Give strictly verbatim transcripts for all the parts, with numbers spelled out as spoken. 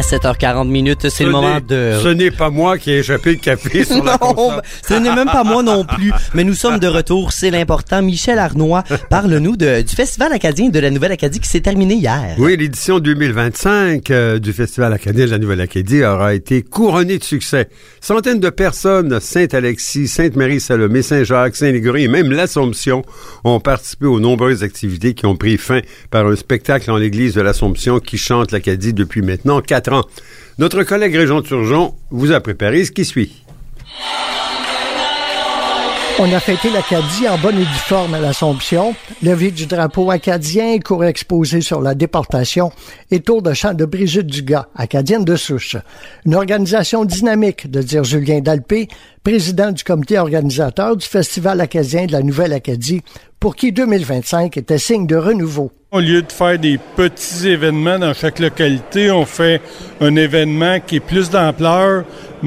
sept heures quarante minutes, c'est ce le moment de... Ce n'est pas moi qui ai échappé le café sur la console. Ce n'est même pas moi non plus, mais nous sommes de retour, c'est l'important. Michel Arnois, parle-nous de, du Festival acadien de la Nouvelle-Acadie qui s'est terminé hier. Oui, l'édition deux mille vingt-cinq euh, du Festival acadien de la Nouvelle-Acadie aura été couronnée de succès. Centaines de personnes, Saint-Alexis, Sainte-Marie-Salomé, Saint-Jacques, Saint-Légory et même l'Assomption ont participé aux nombreuses activités qui ont pris fin par un spectacle en l'église de l'Assomption qui chante l'Acadie depuis maintenant quatre ans. Notre collègue Régent Turgeon vous a préparé ce qui suit. On a fêté l'Acadie en bonne et due forme à l'Assomption, levée du drapeau acadien, cours exposé sur la déportation et tour de chant de Brigitte Dugas, acadienne de souche. Une organisation dynamique, de dire Julien Dalpé, président du comité organisateur du Festival acadien de la Nouvelle-Acadie, pour qui deux mille vingt-cinq était signe de renouveau. Au lieu de faire des petits événements dans chaque localité, on fait un événement qui est plus d'ampleur,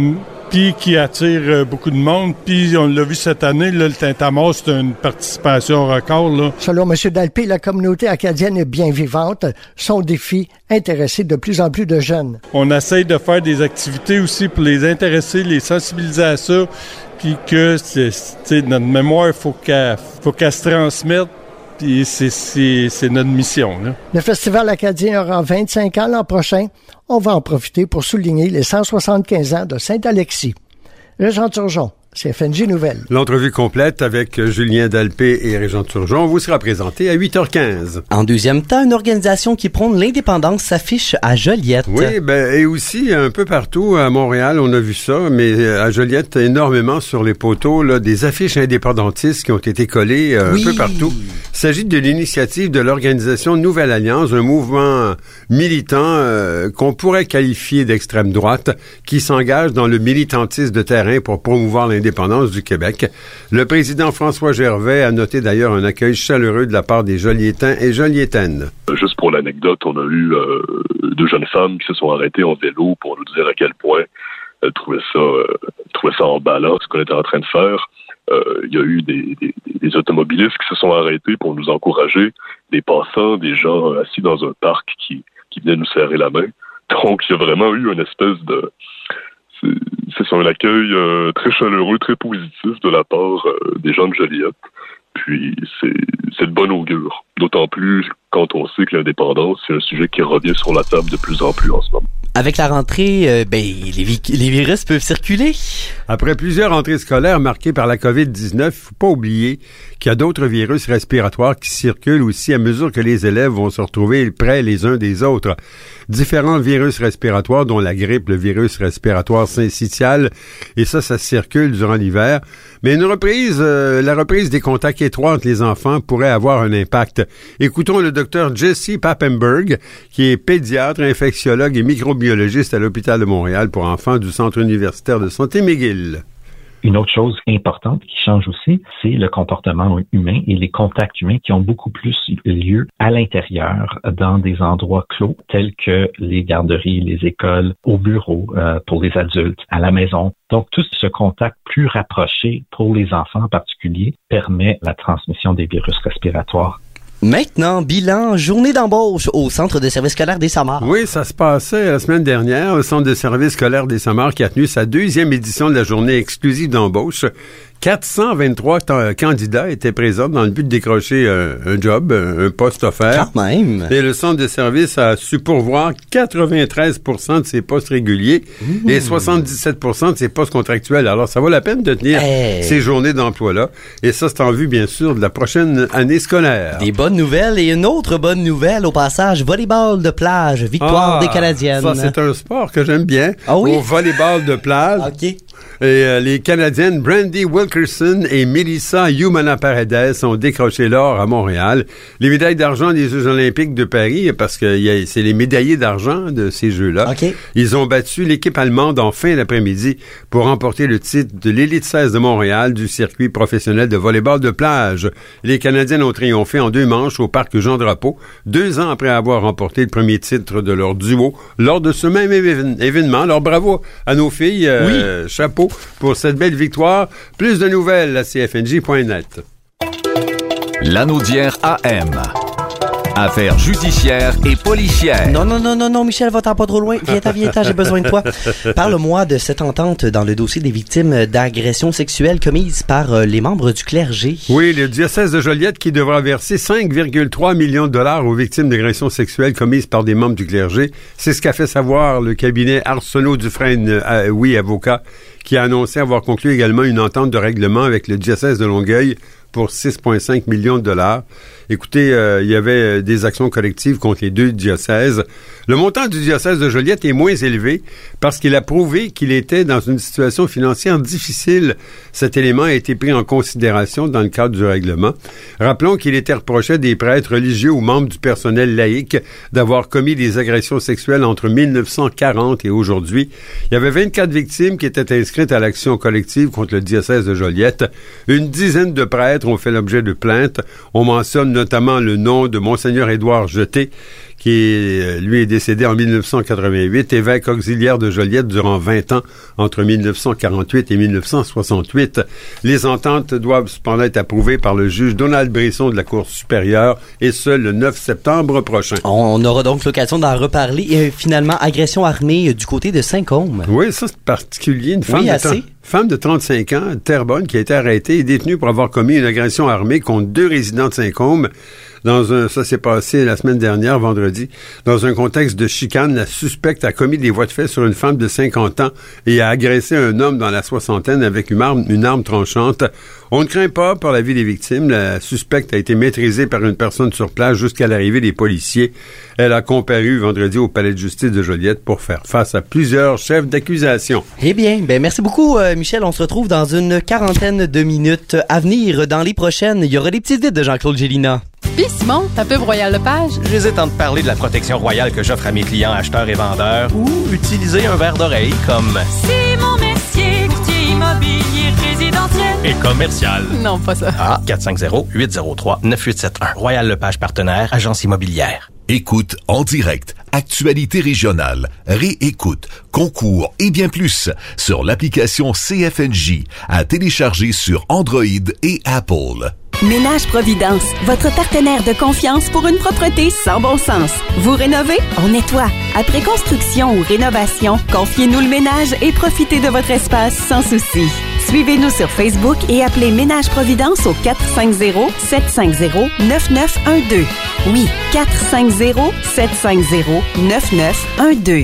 puis qui attire beaucoup de monde. Puis on l'a vu cette année, là, le Tintamarre, c'est une participation record. Là. Selon M. Dalpé, la communauté acadienne est bien vivante. Son défi, intéresser de plus en plus de jeunes. On essaye de faire des activités aussi pour les intéresser, les sensibiliser à ça, puis que c'est, c'est, notre mémoire, il faut qu'elle, faut qu'elle se transmette. Puis c'est, c'est, c'est notre mission. Là. Le Festival acadien aura vingt-cinq ans l'an prochain. On va en profiter pour souligner les cent soixante-quinze ans de Saint-Alexis. Régent Turgeon, C F N J Nouvelles. L'entrevue complète avec Julien Dalpé et Régent Turgeon vous sera présentée à huit heures quinze. En deuxième temps, une organisation qui prône l'indépendance s'affiche à Joliette. Oui, ben, et aussi un peu partout à Montréal, on a vu ça, mais à Joliette, énormément sur les poteaux, là, des affiches indépendantistes qui ont été collées euh, oui. un peu partout. Il s'agit de l'initiative de l'organisation Nouvelle Alliance, un mouvement militant euh, qu'on pourrait qualifier d'extrême droite, qui s'engage dans le militantisme de terrain pour promouvoir l'indépendance du Québec. Le président François Gervais a noté d'ailleurs un accueil chaleureux de la part des Joliétains et Joliétaines. Juste pour l'anecdote, on a eu euh, deux jeunes femmes qui se sont arrêtées en vélo pour nous dire à quel point elles trouvaient ça, euh, trouvaient ça emballant, ce qu'on était en train de faire. Euh, il y a eu des, des, des automobilistes qui se sont arrêtés pour nous encourager, des passants, des gens assis dans un parc qui, qui venaient nous serrer la main. Donc, il y a vraiment eu une espèce de... C'est, c'est un accueil euh, très chaleureux, très positif de la part euh, des gens de Joliette. Puis, c'est, c'est de bon augure. D'autant plus quand on sait que l'indépendance, c'est un sujet qui revient sur la table de plus en plus en ce moment. Avec la rentrée, euh, ben, les, vi- les virus peuvent circuler. Après plusieurs rentrées scolaires marquées par la covid dix-neuf, il ne faut pas oublier qu'il y a d'autres virus respiratoires qui circulent aussi à mesure que les élèves vont se retrouver près les uns des autres. Différents virus respiratoires, dont la grippe, le virus respiratoire syncytial, et ça, ça circule durant l'hiver. Mais une reprise, euh, la reprise des contacts étroits entre les enfants pourrait avoir un impact. Écoutons le docteur Jesse Papenberg, qui est pédiatre, infectiologue et microbiologiste à l'hôpital de Montréal pour enfants du Centre universitaire de santé McGill. Une autre chose importante qui change aussi, c'est le comportement humain et les contacts humains qui ont beaucoup plus lieu à l'intérieur, dans des endroits clos, tels que les garderies, les écoles, au bureau, euh, pour les adultes, à la maison. Donc, tout ce contact plus rapproché pour les enfants en particulier permet la transmission des virus respiratoires. Maintenant, bilan, journée d'embauche au Centre de service scolaire des Samarres. Oui, ça se passait la semaine dernière. Le Centre de service scolaire des Samarres qui a tenu sa deuxième édition de la journée exclusive d'embauche. quatre cent vingt-trois t- candidats étaient présents dans le but de décrocher euh, un job, un poste offert. Quand même. Et le centre de service a su pourvoir quatre-vingt-treize pour cent de ses postes réguliers mmh. et soixante-dix-sept pour cent de ses postes contractuels. Alors, ça vaut la peine de tenir hey. ces journées d'emploi-là. Et ça, c'est en vue, bien sûr, de la prochaine année scolaire. Des bonnes nouvelles et une autre bonne nouvelle au passage. Volleyball de plage, victoire ah, des Canadiennes. Ça, c'est un sport que j'aime bien. Ah oui? Au volleyball de plage. OK. Et euh, les Canadiennes Brandy Wilkerson et Melissa Humana Paredes ont décroché l'or à Montréal. Les médailles d'argent des Jeux olympiques de Paris, parce que y a, c'est les médaillés d'argent de ces Jeux-là. Okay. Ils ont battu l'équipe allemande en fin d'après-midi pour remporter le titre de l'élite seize de Montréal du circuit professionnel de volleyball de plage. Les Canadiennes ont triomphé en deux manches au parc Jean-Drapeau, deux ans après avoir remporté le premier titre de leur duo lors de ce même éve- événement. Alors bravo à nos filles. Euh, oui. Chapeau pour cette belle victoire. Plus de nouvelles à c f n j point net. Lanaudière A M Affaires judiciaires et policières. Non, non, non, non, non, Michel, va-t'en pas trop loin. Viens-t'en, viens-t'en, j'ai besoin de toi. Parle-moi de cette entente dans le dossier des victimes d'agressions sexuelles commises par euh, les membres du clergé. Oui, le diocèse de Joliette qui devra verser cinq virgule trois millions de dollars aux victimes d'agressions sexuelles commises par des membres du clergé. C'est ce qu'a fait savoir le cabinet Arsenault-Dufresne, euh, oui, avocat, qui a annoncé avoir conclu également une entente de règlement avec le diocèse de Longueuil pour six virgule cinq millions de dollars. Écoutez, euh, il y avait des actions collectives contre les deux diocèses. Le montant du diocèse de Joliette est moins élevé parce qu'il a prouvé qu'il était dans une situation financière difficile. Cet élément a été pris en considération dans le cadre du règlement. Rappelons qu'il était reproché des prêtres religieux ou membres du personnel laïque d'avoir commis des agressions sexuelles entre mille neuf cent quarante et aujourd'hui. Il y avait vingt-quatre victimes qui étaient inscrites à l'action collective contre le diocèse de Joliette. Une dizaine de prêtres ont fait l'objet de plaintes. On mentionne notamment le nom de Monseigneur Édouard Jeté, qui est, lui est décédé en mille neuf cent quatre-vingt-huit, évêque auxiliaire de Joliette durant vingt ans, entre mille neuf cent quarante-huit et mille neuf cent soixante-huit. Les ententes doivent cependant être approuvées par le juge Donald Brisson de la Cour supérieure, et ce, le neuf septembre prochain. On aura donc l'occasion d'en reparler. Et finalement, agression armée du côté de Saint-Côme. Oui, ça c'est particulier. Une femme, oui, de, assez. femme de trente-cinq ans, Terrebonne, qui a été arrêtée et détenue pour avoir commis une agression armée contre deux résidents de Saint-Côme. Dans un, ça s'est passé la semaine dernière, vendredi. Dans un contexte de chicane, la suspecte a commis des voies de fait sur une femme de cinquante ans et a agressé un homme dans la soixantaine avec une arme, une arme tranchante. On ne craint pas pour la vie des victimes. La suspecte a été maîtrisée par une personne sur place jusqu'à l'arrivée des policiers. Elle a comparu vendredi au palais de justice de Joliette pour faire face à plusieurs chefs d'accusation. Eh bien, ben merci beaucoup, euh, Michel. On se retrouve dans une quarantaine de minutes à venir. Dans les prochaines, il y aura des petites vides de Jean-Claude Gélina. Puis Simon, ta pub Royal Lepage. J'hésite entre parler de la protection royale que j'offre à mes clients acheteurs et vendeurs ou utiliser un verre d'oreille comme Simon Mercier, courtier immobilier résidentiel et commercial. Non, pas ça. Ah, quatre cinq zéro, huit zéro trois, neuf huit sept un. Royal Lepage partenaire, agence immobilière. Écoute en direct, actualité régionale, réécoute, concours et bien plus sur l'application C F N J à télécharger sur Android et Apple. Ménage Providence, votre partenaire de confiance pour une propreté sans bon sens. Vous rénovez? On nettoie. Après construction ou rénovation, confiez-nous le ménage et profitez de votre espace sans souci. Suivez-nous sur Facebook et appelez Ménage Providence au quatre cinq zéro, sept cinq zéro, neuf neuf un deux. Oui, quatre cinq zéro, sept cinq zéro, neuf neuf un deux.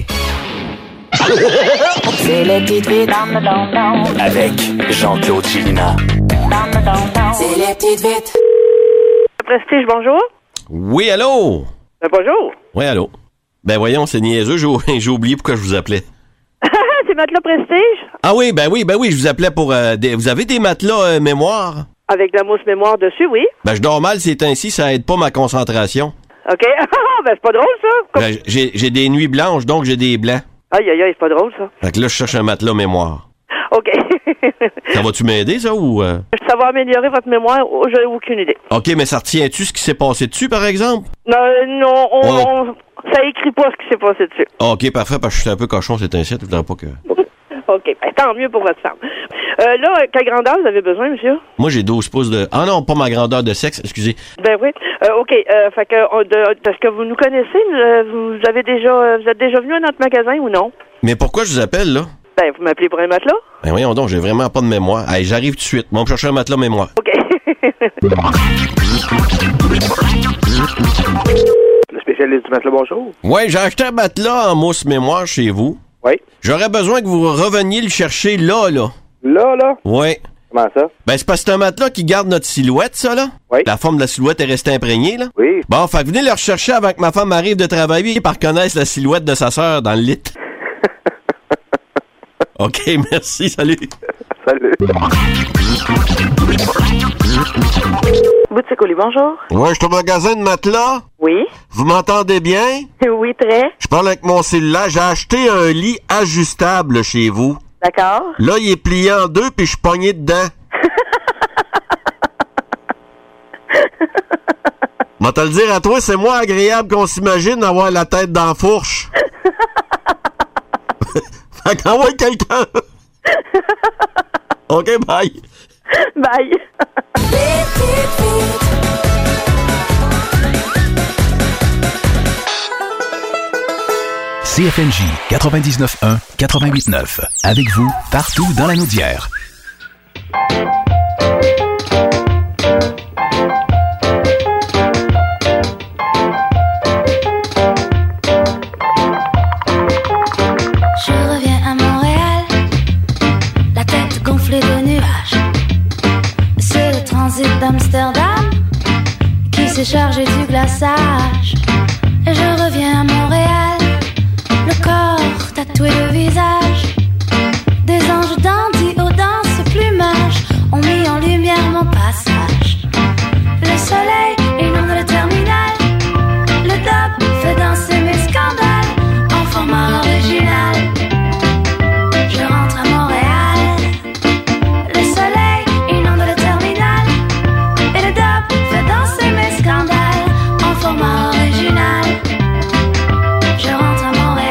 C'est les petites vites dans le don-don Avec Jean-Claude Gélina. C'est les petites vites. Prestige, bonjour. Oui, allô? Ben, bonjour. Oui, allô? Ben voyons, c'est niaiseux, j'ai, j'ai oublié pourquoi je vous appelais. C'est matelas Prestige? Ah oui, ben oui, ben oui, je vous appelais pour... Euh, des, vous avez des matelas euh, mémoire? Avec de la mousse mémoire dessus, oui. Ben je dors mal ces temps-ci, ça aide pas ma concentration. OK. Ben c'est pas drôle, ça. Comme... Ben, j'ai, j'ai des nuits blanches, donc j'ai des blancs. Aïe, aïe, aïe, c'est pas drôle, ça. Fait que là, je cherche un matelas mémoire. OK. Ça va-tu m'aider, ça, ou... Euh... Ça va améliorer votre mémoire? Oh, j'ai aucune idée. OK, mais ça retient-tu ce qui s'est passé dessus, par exemple? Non, non, on, oh. on, ça écrit pas ce qui s'est passé dessus. OK, parfait, parce que je suis un peu cochon, c'est un site, je voudrais pas que... OK, ben, tant mieux pour votre femme. Euh, là, quelle grandeur vous avez besoin, monsieur? Moi, j'ai douze pouces de... Ah non, pas ma grandeur de sexe, excusez. Ben oui. Euh, OK, euh, fait que, de, de ce que vous nous connaissez, euh, vous avez déjà, vous êtes déjà venu à notre magasin ou non? Mais pourquoi je vous appelle, là? Ben, vous m'appelez pour un matelas? Ben voyons donc, j'ai vraiment pas de mémoire. Allez, j'arrive tout de suite. Moi, on me chercher un matelas mémoire. OK. Le spécialiste du matelas, bonjour. Oui, j'ai acheté un matelas en mousse mémoire chez vous. Oui. J'aurais besoin que vous reveniez le chercher là, là. Là, là? Oui. Comment ça? Ben, c'est parce que c'est un matelas qui garde notre silhouette, ça, là. Oui. La forme de la silhouette est restée imprégnée, là. Oui. Bon, fait que venez le rechercher avant que ma femme arrive de travailler par connaître la silhouette de sa sœur dans le lit. OK, merci, salut. Salut. Boutique Oli, bonjour. Ouais, je suis au magasin de matelas. Oui. Vous m'entendez bien? Oui, très. Je parle avec mon cellulaire. J'ai acheté un lit ajustable chez vous. D'accord. Là, il est plié en deux, puis je suis pogné dedans. Moi, te le dire à toi, c'est moins agréable qu'on s'imagine d'avoir la tête dans la fourche. Fait qu'envoie quelqu'un. OK, bye. Bye. F N J quatre-vingt-dix-neuf un, quatre-vingt-huit neuf. Avec vous, partout dans la Naudière. Je reviens à Montréal, la tête gonflée de nuages. C'est le transit d'Amsterdam qui s'est chargé du glaçage. Et je reviens à Montréal, le corps tatoué de visage. Des anges dandys aux danses plumages ont mis en lumière mon passage. Le soleil inonde le terminal, le dub fait danser mes scandales en format original. Je rentre à Montréal, le soleil inonde le terminal et le dub fait danser mes scandales en format original. Je rentre à Montréal.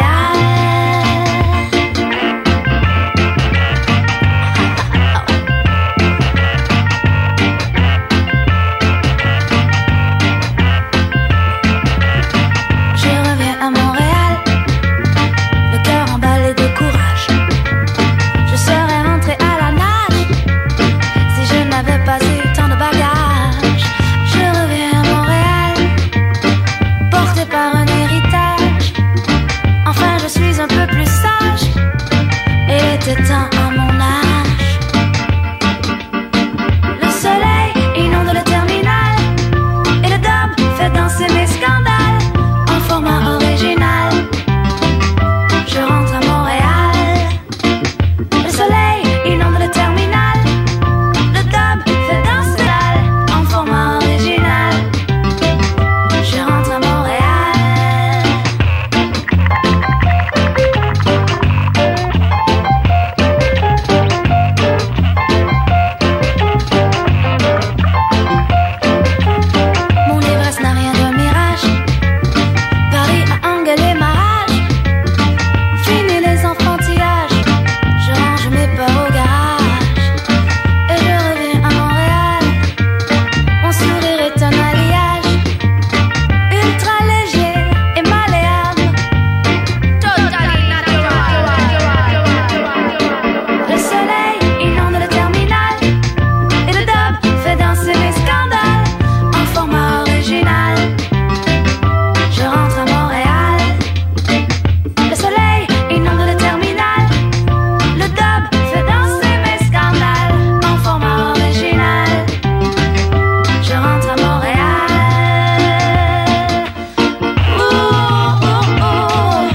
Je reviens à Montréal, le cœur emballé de courage. Je serais rentrée à la nage si je n'avais pas eu tant de bagages. Je reviens à Montréal, porté par un héritage. Enfin, je suis un peu plus sage. Et il était temps à mon âge. Le soleil inonde le terminal et le dub fait danser mes scandales en format original. Je rentre à Montréal. Le soleil inonde le terminal, le dub fait danser en format original. Je rentre à Montréal. Mon ivresse n'a rien d'un mirage. Paris a engueulé ma rage. Fini les enfantillages. Je range mes peurs au garage. Et je reviens à Montréal. Mon sourire est un alliage ultra léger et malléable. Totally natural. Le soleil inonde le terminal et le dub fait danser mes scandales en format original. Je rentre à Montréal. Le soleil inonde le terminal, le dub fait danser mes scandales en format original. Je rentre à Montréal. Ouh, ouh, ouh.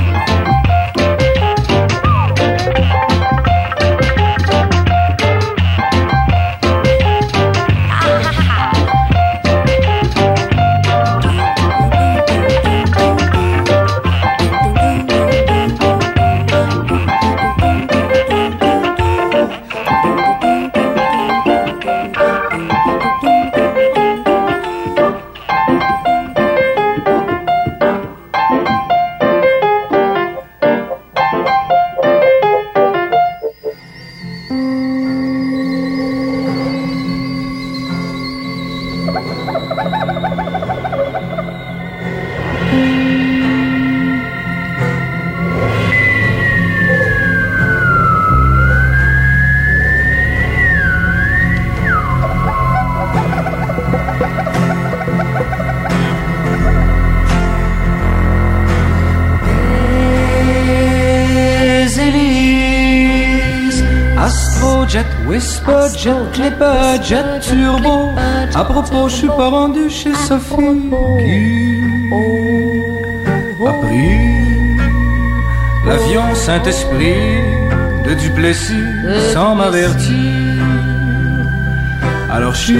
Les hélices, Astrojet, Whisperjet, Clipperjet, Turbo. À propos, je suis pas rendu chez Sophie qui a pris l'avion Saint-Esprit de Duplessis sans m'avertir. Alors je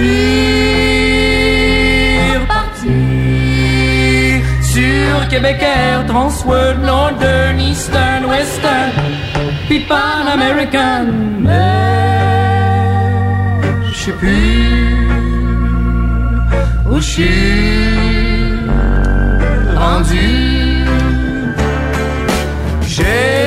suis reparti sur Québec Air, Transworld, Northern, Eastern, Western, puis Pan American. Mais je sais plus où je suis rendu. J'ai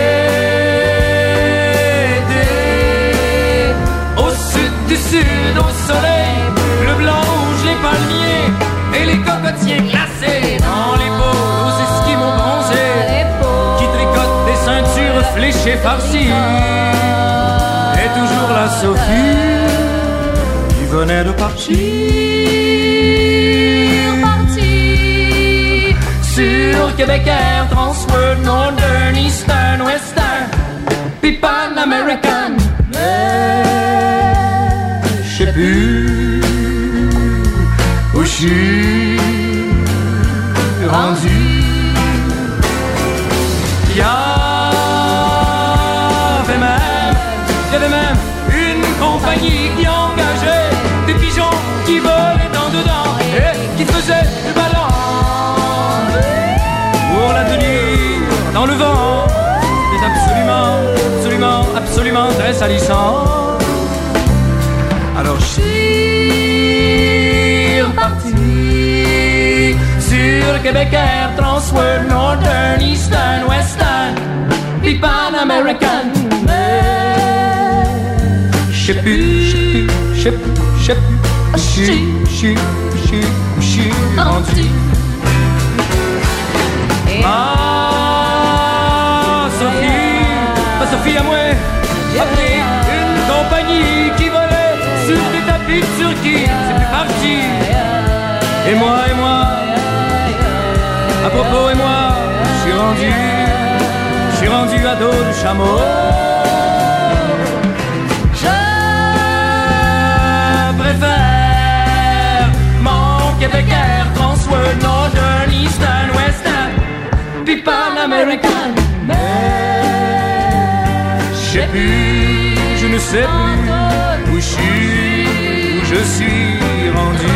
été au sud du sud, au soleil, le blanc, rouge, les palmiers et les cocotiers glacés dans les pots aux esquimaux bronzés qui tricotent et farci. Et toujours la Sophie qui venait de partir. Partir sur Québec Air, Transworld, Northern, Eastern, Western, puis Pan American. Mais je sais plus où je suis rendu. Il y avait même, il y avait même une compagnie qui engageait des pigeons qui volaient dans dedans et qui faisaient le ballon pour la tenir dans le vent. C'était absolument, absolument, absolument très salissant. Alors je suis reparti sur Québec Air, Transworld, Northern, Eastern, Western, puis Pan American. Mais je sais plus, je sais plus, je sais plus, je sais plus, je suis, je suis, je suis, je suis rendu. Ah, Sophie, ma Sophie à moi, a pris une compagnie qui volait sur des tapis de Turquie. C'est plus parti. Et moi, et moi, à propos, et moi, je suis rendu, je suis rendu à dos de chameau. Je préfère mon Québec Air, Transworld, Northern, Eastern, Western, puis Pan American. Mais je sais plus, je ne sais plus où je suis, où je suis rendu.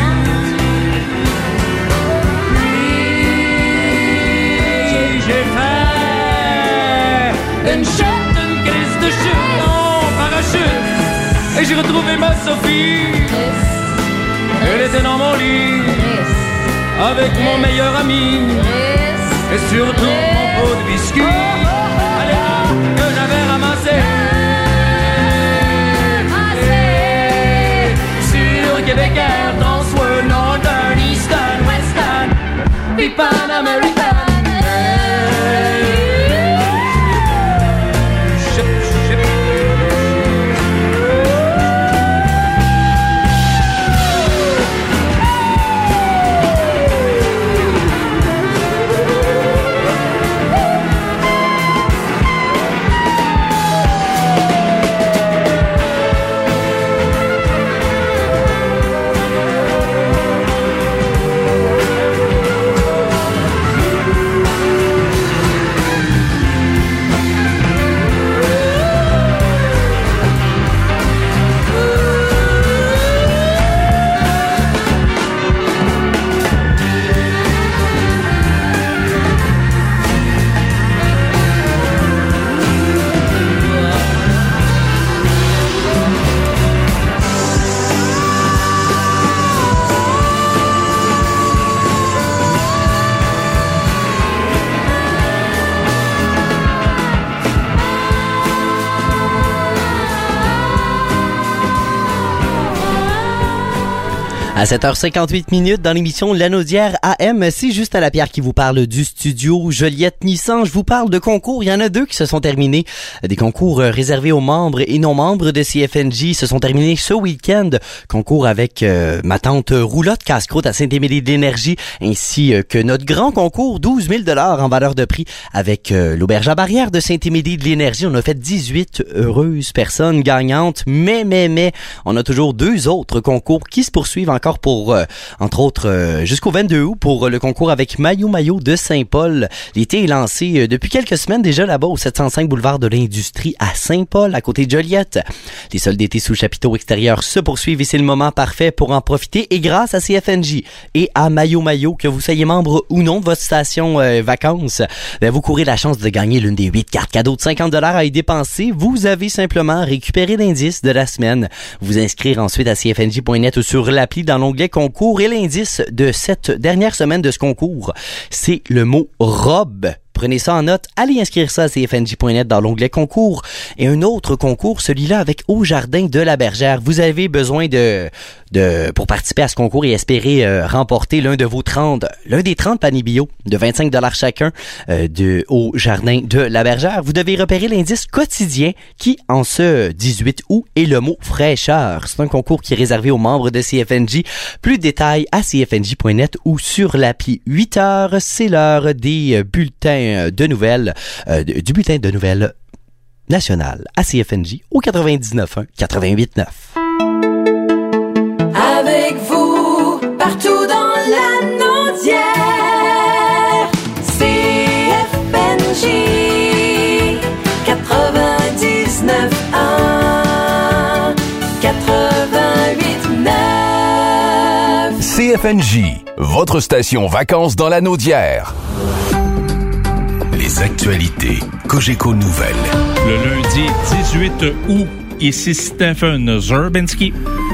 J'ai fait une chute, une crise de chute en parachute. Et j'ai retrouvé ma Sophie. Elle était dans mon lit avec mon meilleur ami. Et surtout mon pot de biscuits à l'époque que j'avais ramassé. Sur Québec Air, Transworld, Northern, Eastern, Western, puis Pan American. À sept heures cinquante-huit minutes dans l'émission Lanaudière A M, c'est juste à la Pierre qui vous parle du studio Joliette Nissan. Je vous parle de concours. Il y en a deux qui se sont terminés. Des concours réservés aux membres et non membres de C F N J se sont terminés ce week-end. Concours avec euh, ma tante Roulotte Casse-Croûte à Saint-Émilie de l'Énergie, ainsi que notre grand concours douze mille dollars en valeur de prix avec euh, l'Auberge à Barrière de Saint-Émilie de l'Énergie. On a fait dix-huit heureuses personnes gagnantes, mais, mais, mais, on a toujours deux autres concours qui se poursuivent encore pour, euh, entre autres, euh, jusqu'au vingt-deux août pour euh, le concours avec Maillot Maillot de Saint-Paul. L'été est lancé euh, depuis quelques semaines déjà là-bas au sept cent cinq boulevard de l'Industrie à Saint-Paul, à côté de Joliette. Les soldes d'été sous chapiteau extérieur se poursuivent et c'est le moment parfait pour en profiter. Et grâce à C F N J et à Maillot Maillot, que vous soyez membre ou non de votre station euh, vacances, ben, vous courez la chance de gagner l'une des huit cartes cadeaux de cinquante dollars à y dépenser. Vous avez simplement récupéré l'indice de la semaine, vous inscrire ensuite à c f n j point net ou sur l'appli dans l'onglet concours, et l'indice de cette dernière semaine de ce concours, c'est le mot robe. Prenez ça en note, allez inscrire ça à c f n j point net dans l'onglet concours. Et un autre concours, celui-là avec Au Jardin de la Bergère. Vous avez besoin de, de pour participer à ce concours et espérer euh, remporter l'un de vos trente, l'un des trente paniers bio de vingt-cinq dollars chacun euh, de Au Jardin de la Bergère. Vous devez repérer l'indice quotidien qui, en ce dix-huit août, est le mot fraîcheur. C'est un concours qui est réservé aux membres de C F N J. Plus de détails à c f n j point net ou sur l'appli huit heures. C'est l'heure des bulletins de nouvelles, euh, du bulletin de nouvelles national à C F N J au quatre-vingt-dix-neuf point un, quatre-vingt-huit point neuf. Avec vous, partout dans la Naudière, C F N J quatre-vingt-dix-neuf point un, quatre-vingt-huit point neuf. C F N J, votre station vacances dans la Naudière. Les actualités Cogeco Nouvelles. Le lundi dix-huit août, ici Stephen Zerbinski.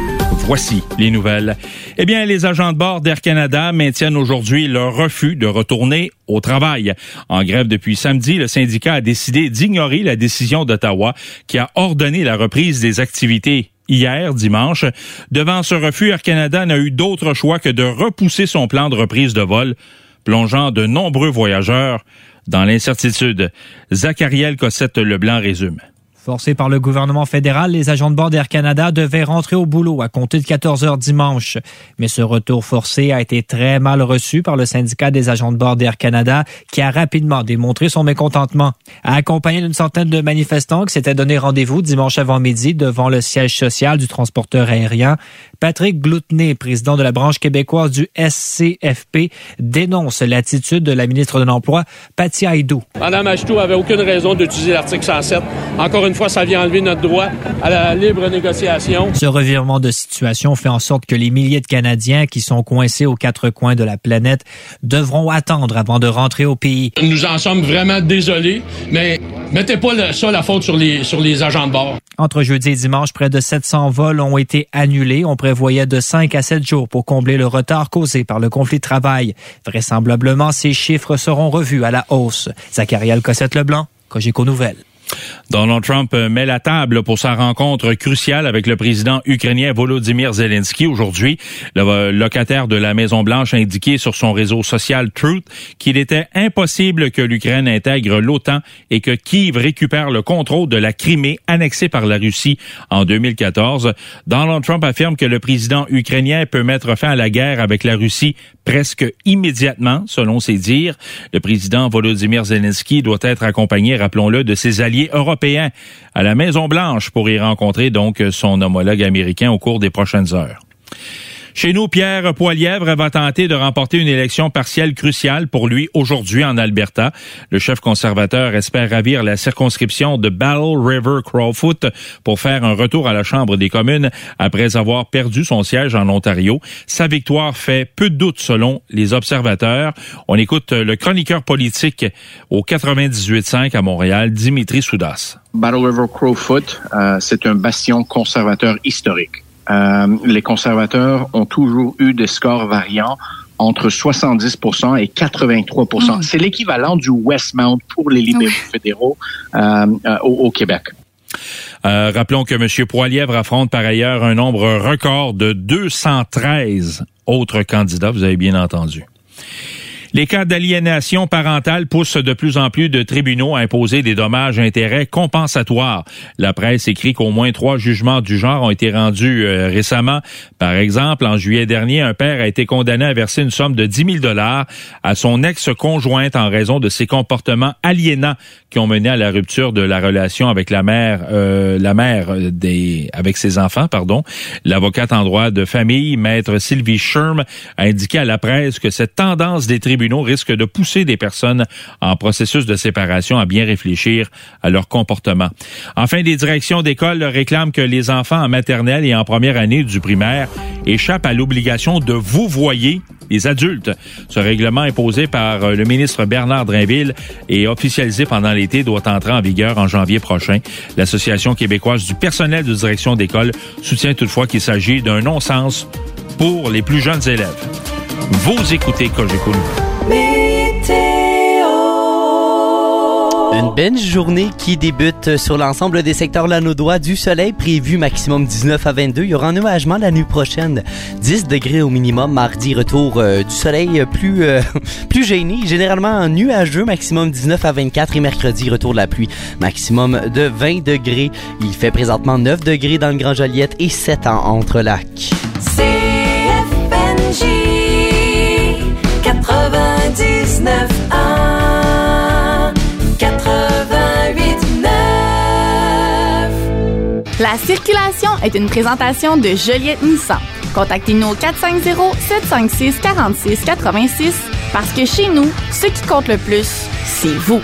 Voici les nouvelles. Eh bien, les agents de bord d'Air Canada maintiennent aujourd'hui leur refus de retourner au travail. En grève depuis samedi, le syndicat a décidé d'ignorer la décision d'Ottawa qui a ordonné la reprise des activités hier, dimanche. Devant ce refus, Air Canada n'a eu d'autre choix que de repousser son plan de reprise de vol, plongeant de nombreux voyageurs dans l'incertitude. Zachariel Cossette-Leblanc résume. Forcés par le gouvernement fédéral, les agents de bord d'Air Canada devaient rentrer au boulot à compter de quatorze heures dimanche. Mais ce retour forcé a été très mal reçu par le syndicat des agents de bord d'Air Canada qui a rapidement démontré son mécontentement. Accompagné d'une centaine de manifestants qui s'étaient donné rendez-vous dimanche avant-midi devant le siège social du transporteur aérien, Patrick Gloutenay, président de la branche québécoise du S C F P, dénonce l'attitude de la ministre de l'Emploi, Patty Aïdou. Mme Ashtou avait aucune raison d'utiliser l'article cent sept. Encore une fois, ça vient enlever notre droit à la libre négociation. Ce revirement de situation fait en sorte que les milliers de Canadiens qui sont coincés aux quatre coins de la planète devront attendre avant de rentrer au pays. Nous en sommes vraiment désolés, mais mettez pas ça la faute sur les, sur les agents de bord. Entre jeudi et dimanche, près de sept cents vols ont été annulés. On prévoyait de cinq à sept jours pour combler le retard causé par le conflit de travail. Vraisemblablement, ces chiffres seront revus à la hausse. Zachariel Cossette-Leblanc, Cogeco Nouvelles. Donald Trump met la table pour sa rencontre cruciale avec le président ukrainien Volodymyr Zelensky aujourd'hui. Le locataire de la Maison-Blanche a indiqué sur son réseau social Truth qu'il était impossible que l'Ukraine intègre l'OTAN et que Kiev récupère le contrôle de la Crimée annexée par la Russie en deux mille quatorze. Donald Trump affirme que le président ukrainien peut mettre fin à la guerre avec la Russie presque immédiatement, selon ses dires. Le président Volodymyr Zelensky doit être accompagné, rappelons-le, de ses alliés européens à la Maison-Blanche pour y rencontrer donc son homologue américain au cours des prochaines heures. Chez nous, Pierre Poilievre va tenter de remporter une élection partielle cruciale pour lui aujourd'hui en Alberta. Le chef conservateur espère ravir la circonscription de Battle River Crowfoot pour faire un retour à la Chambre des communes après avoir perdu son siège en Ontario. Sa victoire fait peu de doute selon les observateurs. On écoute le chroniqueur politique au quatre-vingt-dix-huit cinq à Montréal, Dimitri Soudas. Battle River Crowfoot, euh, c'est un bastion conservateur historique. Euh, les conservateurs ont toujours eu des scores variants entre soixante-dix pour cent et quatre-vingt-trois pour cent. Mmh. C'est l'équivalent du Westmount pour les libéraux oui. fédéraux euh, euh, au, au Québec. Euh, rappelons que M. Poilievre affronte par ailleurs un nombre record de deux cent treize autres candidats, vous avez bien entendu. Les cas d'aliénation parentale poussent de plus en plus de tribunaux à imposer des dommages et intérêts compensatoires. La presse écrit qu'au moins trois jugements du genre ont été rendus euh, récemment. Par exemple, en juillet dernier, un père a été condamné à verser une somme de dix mille dollars à son ex-conjointe en raison de ses comportements aliénants qui ont mené à la rupture de la relation avec la mère, euh, la mère des, avec ses enfants, pardon. L'avocate en droit de famille, maître Sylvie Schirm, a indiqué à la presse que cette tendance des tribunaux risque de pousser des personnes en processus de séparation à bien réfléchir à leur comportement. Enfin, des directions d'école réclament que les enfants en maternelle et en première année du primaire échappent à l'obligation de vouvoyer les adultes. Ce règlement imposé par le ministre Bernard Drinville et officialisé pendant l'été doit entrer en vigueur en janvier prochain. L'Association québécoise du personnel de direction d'école soutient toutefois qu'il s'agit d'un non-sens pour les plus jeunes élèves. Vous écoutez Cogeco Nouvelles. Météo. Une belle journée qui débute sur l'ensemble des secteurs lanaudois. Du soleil prévu maximum dix-neuf à vingt-deux. Il y aura un nuagement la nuit prochaine. dix degrés au minimum. Mardi, retour euh, du soleil plus, euh, plus gêné. Généralement nuageux, maximum dix-neuf à vingt-quatre. Et mercredi, retour de la pluie. Maximum de vingt degrés. Il fait présentement neuf degrés dans le Grand Joliette et sept en Entre-Lacs. C F N J quatre-vingt-dix-neuf un quatre-vingt-huit neuf. La circulation est une présentation de Joliette Nissan. Contactez-nous au quatre cinq zéro, sept cinq six, quatre six huit six parce que chez nous, ce qui compte le plus, c'est vous.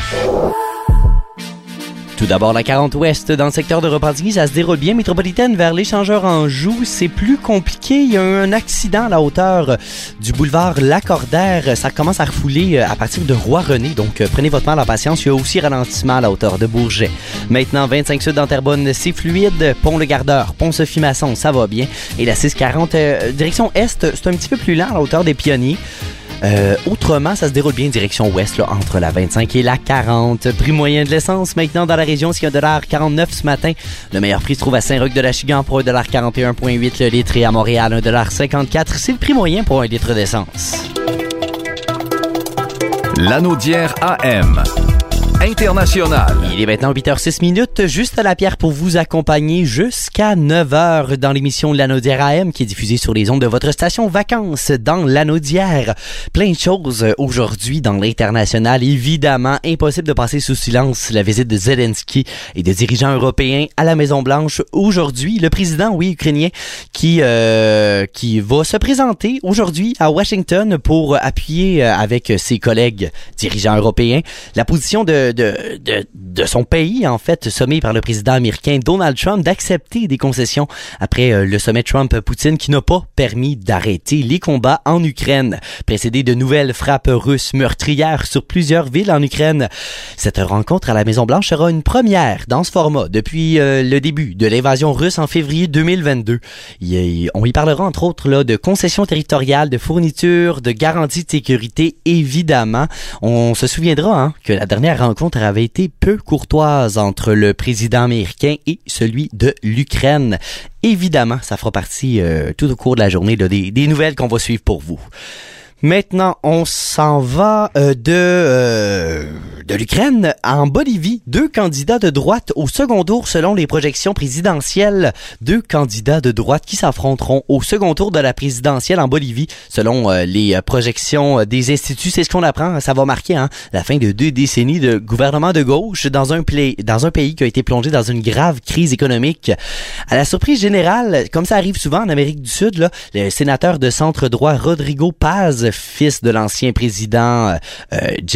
Tout d'abord, la quarante ouest dans le secteur de Repentigny, ça se déroule bien. Métropolitaine vers l'échangeur Anjou, c'est plus compliqué. Il y a eu un accident à la hauteur du boulevard Lacordaire. Ça commence à refouler à partir de Roi-René, donc prenez votre mal en patience. Il y a aussi ralentissement à la hauteur de Bourget. Maintenant, vingt-cinq sud dans Terrebonne, c'est fluide. Pont-le-Gardeur, Pont-Sophie-Masson, ça va bien. Et la six quarante, euh, direction est, c'est un petit peu plus lent à la hauteur des Pionniers. Euh, autrement, ça se déroule bien direction ouest, là, entre la vingt-cinq et la quarante. Prix moyen de l'essence, maintenant dans la région, c'est un dollar quarante-neuf ce matin. Le meilleur prix se trouve à Saint-Roch-de-la-Chigan pour un dollar quarante et un virgule huit le litre et à Montréal, un dollar cinquante-quatre. C'est le prix moyen pour un litre d'essence. Lanaudière A M International. Il est maintenant huit heures six minutes, juste à la pierre pour vous accompagner jusqu'à neuf heures dans l'émission Lanaudière A M qui est diffusée sur les ondes de votre station Vacances dans Lanaudière. Plein de choses aujourd'hui dans l'international. Évidemment, impossible de passer sous silence la visite de Zelensky et de dirigeants européens à la Maison-Blanche aujourd'hui. Le président, oui, ukrainien, qui euh, qui va se présenter aujourd'hui à Washington pour appuyer euh, avec ses collègues dirigeants européens la position de De, de, de son pays, en fait, sommé par le président américain Donald Trump d'accepter des concessions après euh, le sommet Trump-Poutine qui n'a pas permis d'arrêter les combats en Ukraine, précédé de nouvelles frappes russes meurtrières sur plusieurs villes en Ukraine. Cette rencontre à la Maison-Blanche sera une première dans ce format depuis euh, le début de l'invasion russe en février deux mille vingt-deux. Il, on y parlera entre autres là, de concessions territoriales, de fournitures, de garanties de sécurité, évidemment. On se souviendra hein, que la dernière rencontre avait été peu courtoise entre le président américain et celui de l'Ukraine. Évidemment, ça fera partie euh, tout au cours de la journée là, des, des nouvelles qu'on va suivre pour vous. Maintenant, on s'en va euh, de euh, de l'Ukraine en Bolivie. Deux candidats de droite au second tour selon les projections présidentielles. Deux candidats de droite qui s'affronteront au second tour de la présidentielle en Bolivie selon euh, les projections des instituts. C'est ce qu'on apprend. Ça va marquer hein, la fin de deux décennies de gouvernement de gauche dans un, pla- dans un pays qui a été plongé dans une grave crise économique. À la surprise générale, comme ça arrive souvent en Amérique du Sud, là, le sénateur de centre-droit Rodrigo Paz, fils de l'ancien président euh,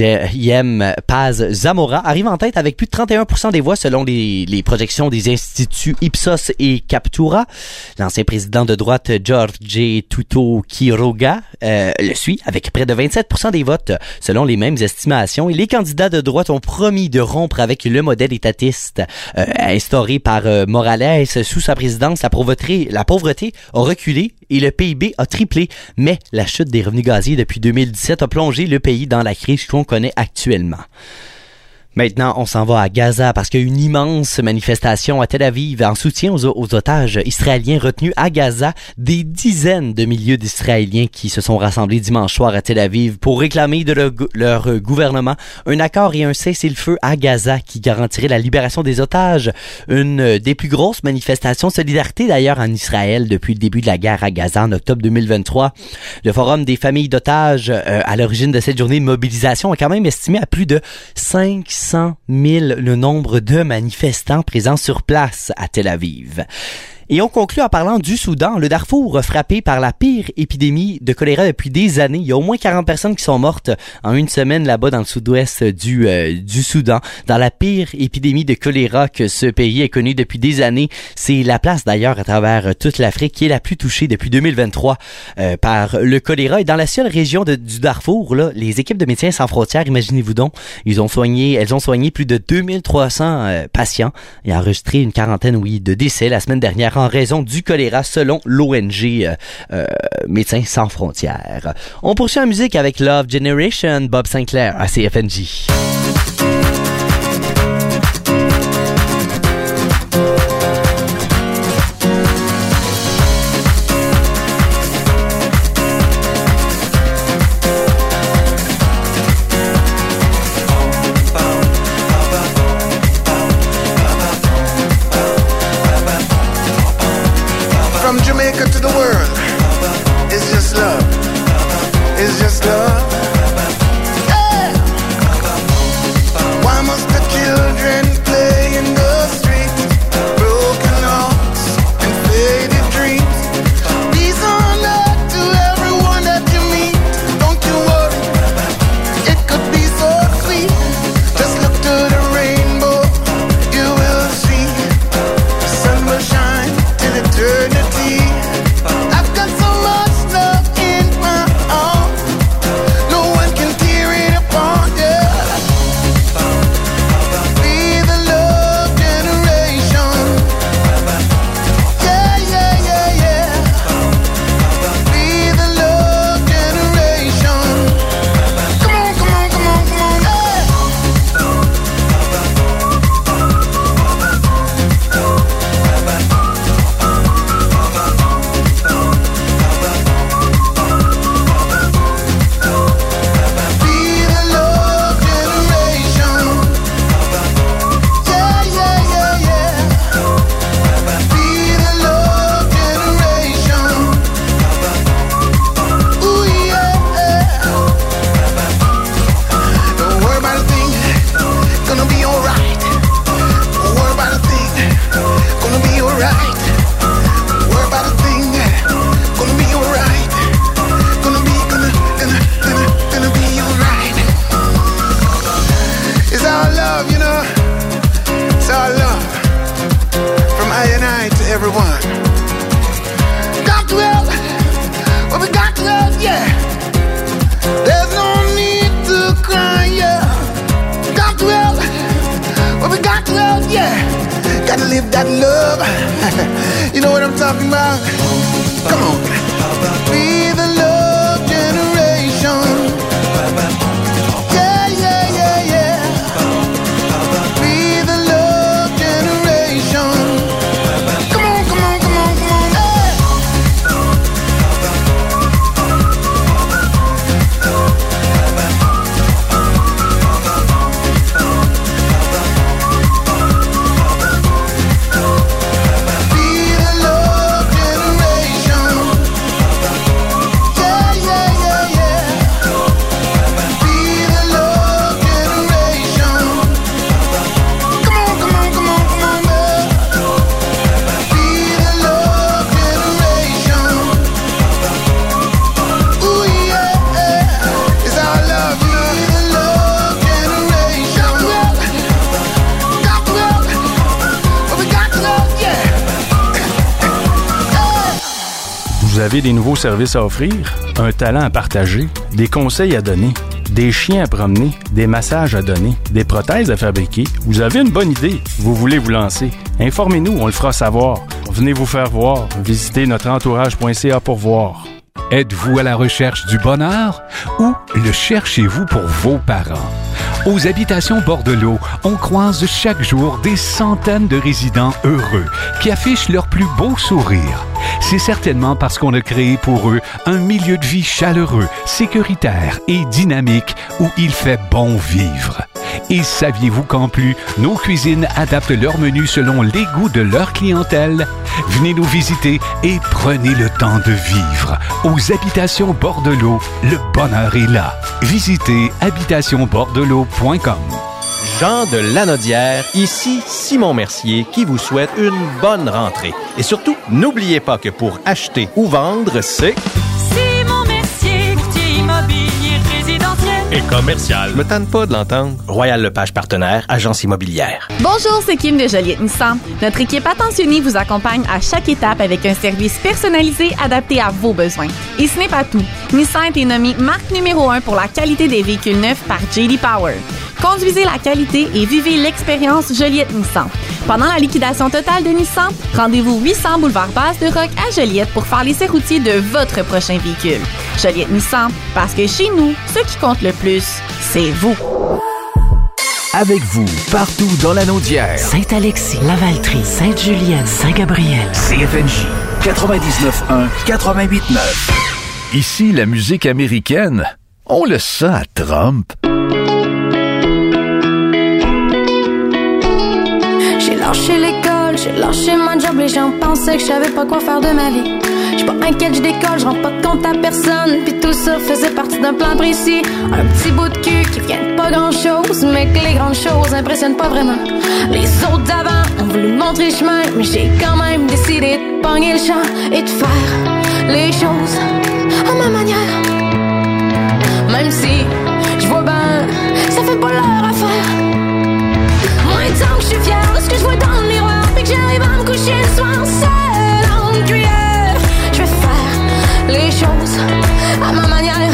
Jaime Paz Zamora, arrive en tête avec plus de trente et un pour cent des voix selon les, les projections des instituts Ipsos et Captura. L'ancien président de droite Jorge Tuto Quiroga euh, le suit avec près de vingt-sept pour cent des votes selon les mêmes estimations. Et les candidats de droite ont promis de rompre avec le modèle étatiste euh, instauré par euh, Morales sous sa présidence. La pauvreté, la pauvreté a reculé et le P I B a triplé, mais la chute des revenus gaziers depuis deux mille dix-sept a plongé le pays dans la crise qu'on connaît actuellement. Maintenant, on s'en va à Gaza parce qu'il y a une immense manifestation à Tel Aviv en soutien aux, aux otages israéliens retenus à Gaza. Des dizaines de milliers d'Israéliens qui se sont rassemblés dimanche soir à Tel Aviv pour réclamer de leur, leur gouvernement un accord et un cessez-le-feu à Gaza qui garantirait la libération des otages. Une des plus grosses manifestations de solidarité d'ailleurs en Israël depuis le début de la guerre à Gaza en octobre deux mille vingt-trois. Le Forum des familles d'otages euh, à l'origine de cette journée de mobilisation a quand même estimé à plus de cinq cent mille le nombre de manifestants présents sur place à Tel Aviv. Et on conclut en parlant du Soudan, le Darfour frappé par la pire épidémie de choléra depuis des années. Il y a au moins quarante personnes qui sont mortes en une semaine là-bas dans le sud-ouest du euh, du Soudan. Dans la pire épidémie de choléra que ce pays a connue depuis des années, c'est la place d'ailleurs à travers toute l'Afrique qui est la plus touchée depuis deux mille vingt-trois euh, par le choléra. Et dans la seule région de, du Darfour, là, les équipes de Médecins sans frontières, imaginez-vous donc, ils ont soigné, elles ont soigné plus de deux mille trois cents euh, patients et enregistré une quarantaine, oui, de décès la semaine dernière en raison du choléra selon l'O N G euh, euh, Médecins sans frontières. On poursuit en musique avec Love Generation, Bob Sinclair à C F N J. You know what I'm talking about? Come on. Be the love generation. Yeah, yeah, yeah, yeah. Be the love generation. Come on, come on, come on, come on. Vous avez des nouveaux services à offrir, un talent à partager, des conseils à donner, des chiens à promener, des massages à donner, des prothèses à fabriquer. Vous avez une bonne idée, vous voulez vous lancer. Informez-nous, on le fera savoir. Venez vous faire voir. Visitez notre entourage point c a pour voir. Êtes-vous à la recherche du bonheur ou le cherchez-vous pour vos parents? Aux Habitations Bordelot, on croise chaque jour des centaines de résidents heureux qui affichent leur plus beau sourire. C'est certainement parce qu'on a créé pour eux un milieu de vie chaleureux, sécuritaire et dynamique où il fait bon vivre. Et saviez-vous qu'en plus, nos cuisines adaptent leur menu selon les goûts de leur clientèle? Venez nous visiter et prenez le temps de vivre. Aux Habitations Bordelot, le bonheur est là. Visitez habitation bordelot point com. Jean de Lanaudière, ici Simon Mercier qui vous souhaite une bonne rentrée. Et surtout, n'oubliez pas que pour acheter ou vendre, c'est... Simon Mercier, courtier immobilier résidentiel et commercial. Je me tente pas de l'entendre. Royal Lepage Partenaire, agence immobilière. Bonjour, c'est Kim de Joliette Nissan. Notre équipe attentionnée vous accompagne à chaque étape avec un service personnalisé adapté à vos besoins. Et ce n'est pas tout. Nissan a été nommé marque numéro un pour la qualité des véhicules neufs par J D Power. Conduisez la qualité et vivez l'expérience Joliette Nissan. Pendant la liquidation totale de Nissan, rendez-vous huit cents boulevard Basse-de-Roc à Joliette pour faire l'essai routier de votre prochain véhicule. Joliette Nissan, parce que chez nous, ce qui compte le plus, c'est vous. Avec vous, partout dans la Naudière. Saint-Alexis, Lavaltrie, Sainte-Julienne, Saint-Gabriel. C F N J quatre-vingt-dix-neuf neuf, quatre-vingt-huit neuf. Ici, la musique américaine, on le sait à Trump. J'ai lâché l'école, j'ai lâché mon job, les gens pensaient que je savais pas quoi faire de ma vie. J'suis pas inquiète, j'décolle, j'rends pas compte à personne. Pis tout ça faisait partie d'un plan précis. Un petit bout de cul qui vient de pas grand chose, mais que les grandes choses impressionnent pas vraiment. Les autres d'avant ont voulu montrer chemin, mais j'ai quand même décidé de pogner le champ et de faire les choses à ma manière. Même si j'vois ben, ça fait pas leur affaire. Moins de temps que je suis fière de ce que je vois dans le miroir, puis que j'arrive à me coucher le soir seul en une cuillère. Je vais faire les choses à ma manière.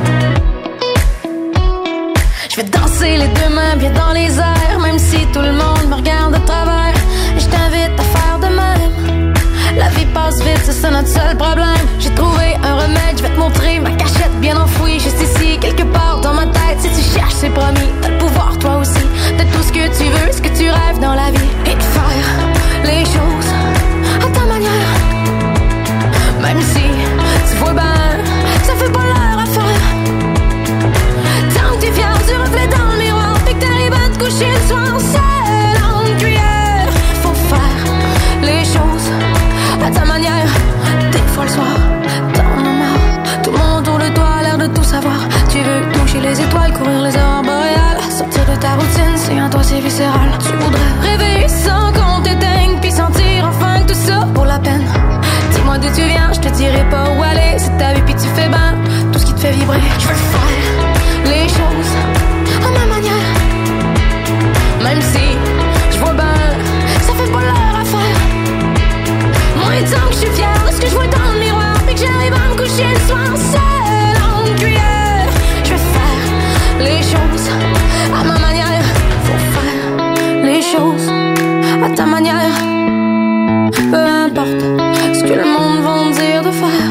Je vais danser les deux mains bien dans les airs, même si tout le monde me regarde de travers. Je t'invite à faire de même. La vie passe vite, c'est ça notre seul problème. J'ai trouvé un remède, je vais te montrer ma cachette bien enfouie, juste ici, quelque part dans ma tête. Si tu cherches, c'est promis, t'as le pouvoir toi aussi de tout ce que tu veux, ce que tu rêves dans la vie, et de faire les choses à ta manière. Même si tu vois ben, ça fait pas leur affaire. Tant que t'es fier du reflet dans le miroir, puis que t'arrives à te coucher le soir seul en une cuillère. Faut faire les choses à ta manière. Des fois le soir, t'en as marre. Tout le monde autour de toi a l'air de tout savoir. Tu veux toucher les étoiles, courir les aurores boréales. Sortir de ta routine, c'est en toi, c'est viscéral. Tu voudrais rêver sans qu'on t'éteigne, puis sentir enfin que tout ça vaut la peine. Dis-moi d'où tu viens, je te dirai pas où aller. C'est ta vie puis tu fais ben tout ce qui te fait vibrer. Je veux faire les choses à ma manière. Même si je vois ben, ça fait pas leur affaire. Moins de temps que je suis fière de ce que je vois dans le miroir, puis que j'arrive à me coucher le soir seul en une cuillère. Je vais faire les choses à ma manière. Faut faire les choses à ta manière. Peu importe ce que le monde va me dire de faire.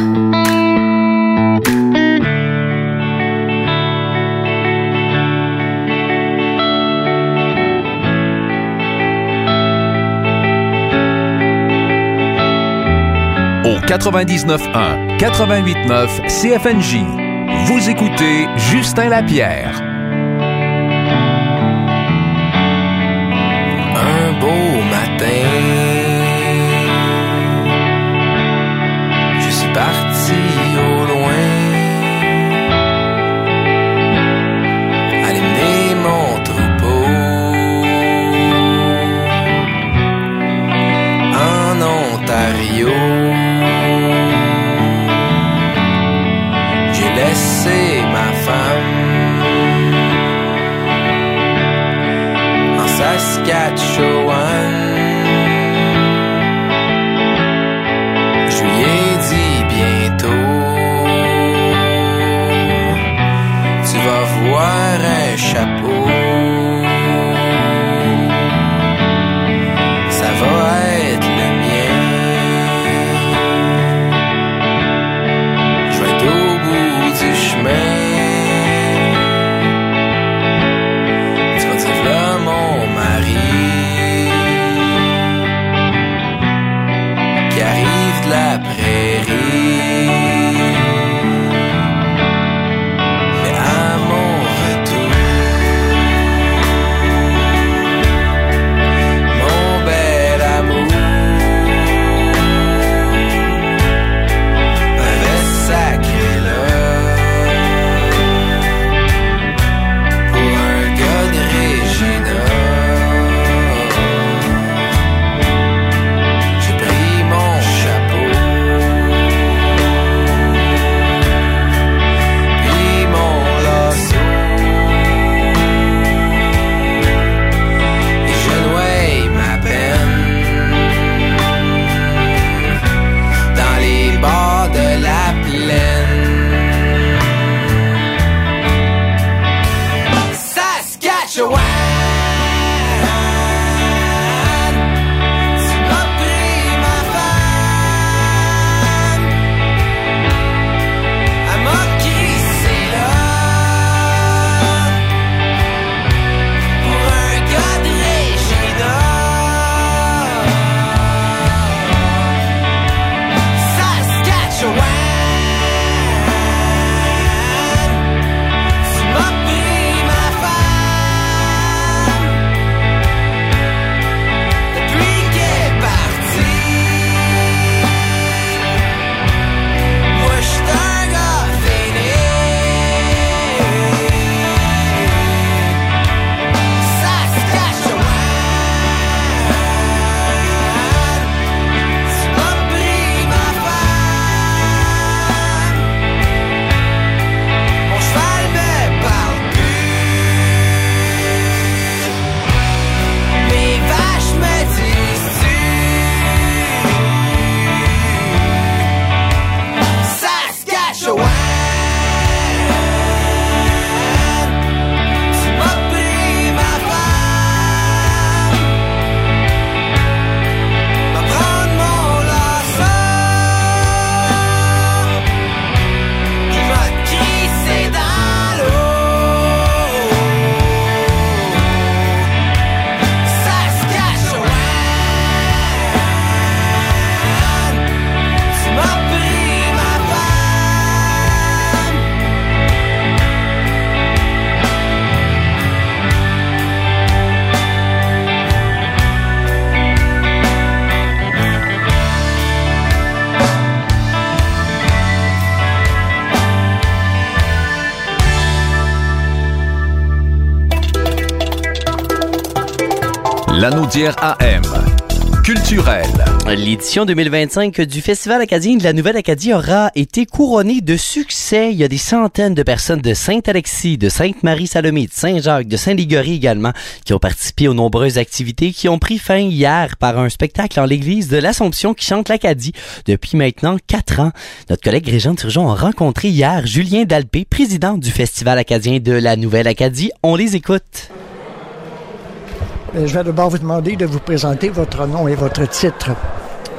Au quatre-vingt-dix-neuf un, quatre-vingt-huit neuf C F N J. Vous écoutez Justin Lapierre. Un beau matin, je suis parti au loin, aller mener mon troupeau en Ontario. Laisser ma femme en Saskatchewan. Je lui ai dit bientôt, tu vas voir un chapeau, ça va être le mien. Je vais être au bout du chemin. Tu vas dire là mon mari qui arrive de la prairie. Mais à mon retour, mon bel amour m'avait sacré là. Lanaudière A M. Culturel. L'édition deux mille vingt-cinq du Festival acadien de la Nouvelle-Acadie aura été couronnée de succès. Il y a des centaines de personnes de Sainte-Alexis, de Sainte-Marie-Salomé, de Saint-Jacques, de Saint-Ligorie également, qui ont participé aux nombreuses activités qui ont pris fin hier par un spectacle en l'église de l'Assomption qui chante l'Acadie depuis maintenant quatre ans. Notre collègue Régent Turgeon a rencontré hier Julien Dalpé, président du Festival acadien de la Nouvelle-Acadie. On les écoute. Je vais d'abord vous demander de vous présenter votre nom et votre titre.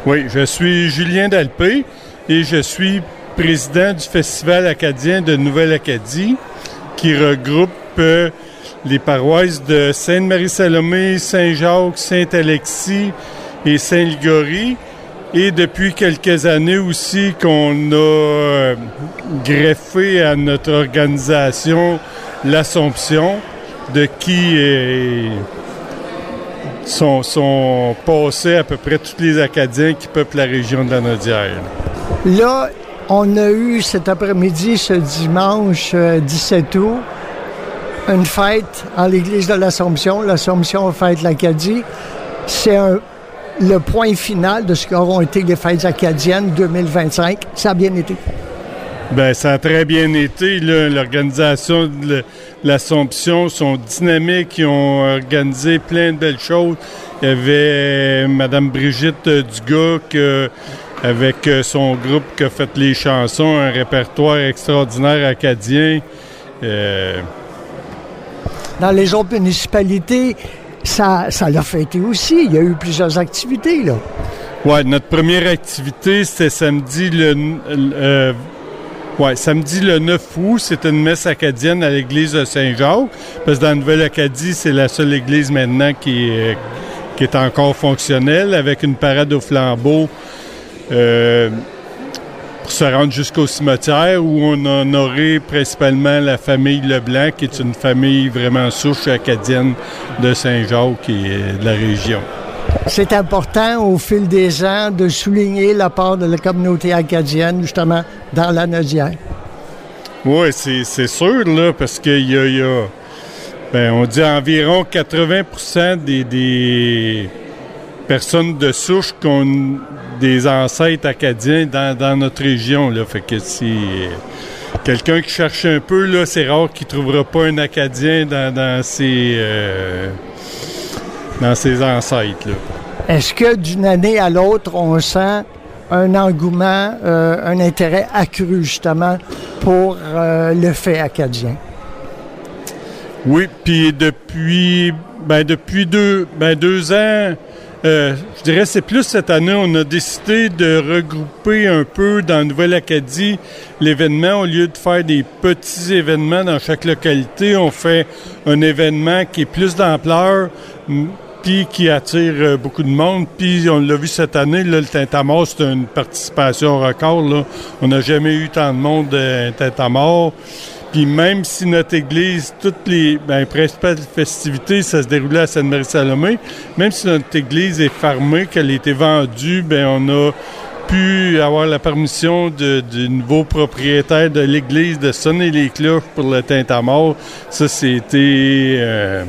Oui, je suis Julien Dalpé et je suis président du Festival acadien de Nouvelle-Acadie qui regroupe euh, les paroisses de Sainte-Marie-Salomé, Saint-Jacques, Saint-Alexis et Saint-Ligorie. Et depuis quelques années aussi qu'on a euh, greffé à notre organisation l'Assomption, de qui est, sont, sont passés à peu près tous les Acadiens qui peuplent la région de la Lanaudière. Là, on a eu cet après-midi, ce dimanche euh, dix-sept août, une fête en l'église de l'Assomption. L'Assomption fête l'Acadie. C'est un le point final de ce qu'auront été les fêtes acadiennes deux mille vingt-cinq. Ça a bien été. Bien, ça a très bien été. Là, l'organisation de l'Assomption sont dynamiques. Ils ont organisé plein de belles choses. Il y avait Mme Brigitte Dugas que, avec son groupe qui a fait les chansons, un répertoire extraordinaire acadien. Euh... Dans les autres municipalités, Ça, ça l'a fêté aussi. Il y a eu plusieurs activités, là. Oui, notre première activité, c'était samedi le, euh, ouais, samedi le neuf août. C'était une messe acadienne à l'église de Saint-Jacques. Parce que dans la Nouvelle-Acadie, c'est la seule église maintenant qui est, qui est encore fonctionnelle, avec une parade au flambeau euh, pour se rendre jusqu'au cimetière où on a honoré principalement la famille Leblanc, qui est une famille vraiment souche acadienne de Saint-Jacques et de la région. C'est important au fil des ans de souligner la part de la communauté acadienne, justement, dans la Lanaudière. Oui, c'est, c'est sûr, là, parce qu'il y a, il y a ben, on dit environ quatre-vingts pour cent des, des personnes de souche qui ont des ancêtres acadiens dans, dans notre région, là. Fait que c'est quelqu'un qui cherche un peu, là, c'est rare qu'il ne trouvera pas un Acadien dans, dans ses euh, dans ses ancêtres, là. Est-ce que d'une année à l'autre, on sent un engouement, euh, un intérêt accru, justement, pour euh, le fait acadien? Oui, puis depuis ben depuis deux ben deux ans, Euh, je dirais que c'est plus cette année, on a décidé de regrouper un peu dans Nouvelle-Acadie l'événement. Au lieu de faire des petits événements dans chaque localité, on fait un événement qui est plus d'ampleur, puis qui attire beaucoup de monde. Puis on l'a vu cette année, là, le Tintamarre, c'est une participation record, là. On n'a jamais eu tant de monde à Tintamarre. Puis même si notre église, toutes les ben, principales festivités, ça se déroulait à Sainte-Marie-Salomé, même si notre église est fermée, qu'elle a été vendue, ben on a pu avoir la permission de, du nouveau propriétaire de l'église de sonner les cloches pour le Tintamarre. Ça, c'était euh,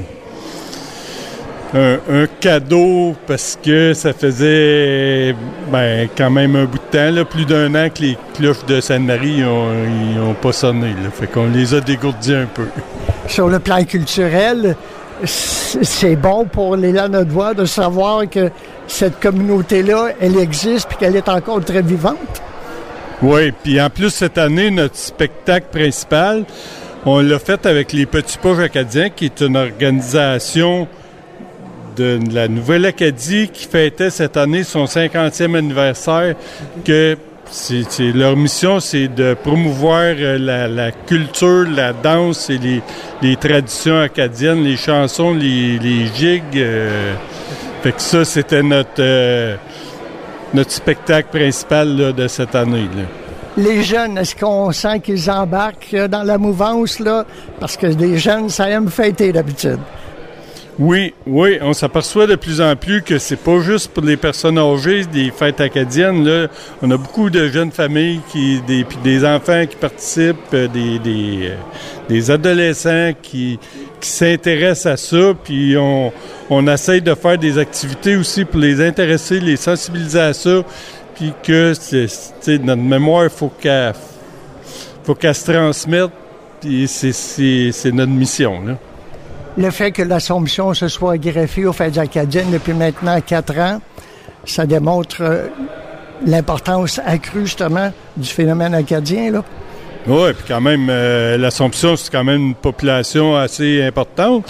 un, un cadeau parce que ça faisait ben, quand même un bout de temps, là, plus d'un an que les cloches de Sainte-Marie n'ont pas sonné. Là. Fait qu'on les a dégourdis un peu. Sur le plan culturel, c'est bon pour les Lanaudois de savoir que cette communauté-là, elle existe et qu'elle est encore très vivante. Oui, puis en plus, cette année, notre spectacle principal, on l'a fait avec les Petits Poches Acadiens, qui est une organisation de la Nouvelle-Acadie qui fêtait cette année son cinquantième anniversaire, que c'est, c'est, leur mission, c'est de promouvoir la, la culture, la danse et les, les traditions acadiennes, les chansons, les, les gigues. Euh, fait que ça, c'était notre, euh, notre spectacle principal là, de cette année, là. Les jeunes, est-ce qu'on sent qu'ils embarquent dans la mouvance, là? Parce que les jeunes, ça aime fêter d'habitude. Oui, oui, on s'aperçoit de plus en plus que c'est pas juste pour les personnes âgées des fêtes acadiennes. Là, on a beaucoup de jeunes familles qui, des, puis des enfants qui participent, des, des, des adolescents qui, qui s'intéressent à ça. Puis on, on essaye de faire des activités aussi pour les intéresser, les sensibiliser à ça. Puis que c'est, c'est, notre mémoire, il faut qu'elle, faut qu'elle se transmette. Puis c'est, c'est, c'est notre mission, là. Le fait que l'Assomption se soit greffée aux fêtes acadiennes depuis maintenant quatre ans, ça démontre euh, l'importance accrue, justement, du phénomène acadien, là. Oui, puis quand même, euh, l'Assomption, c'est quand même une population assez importante.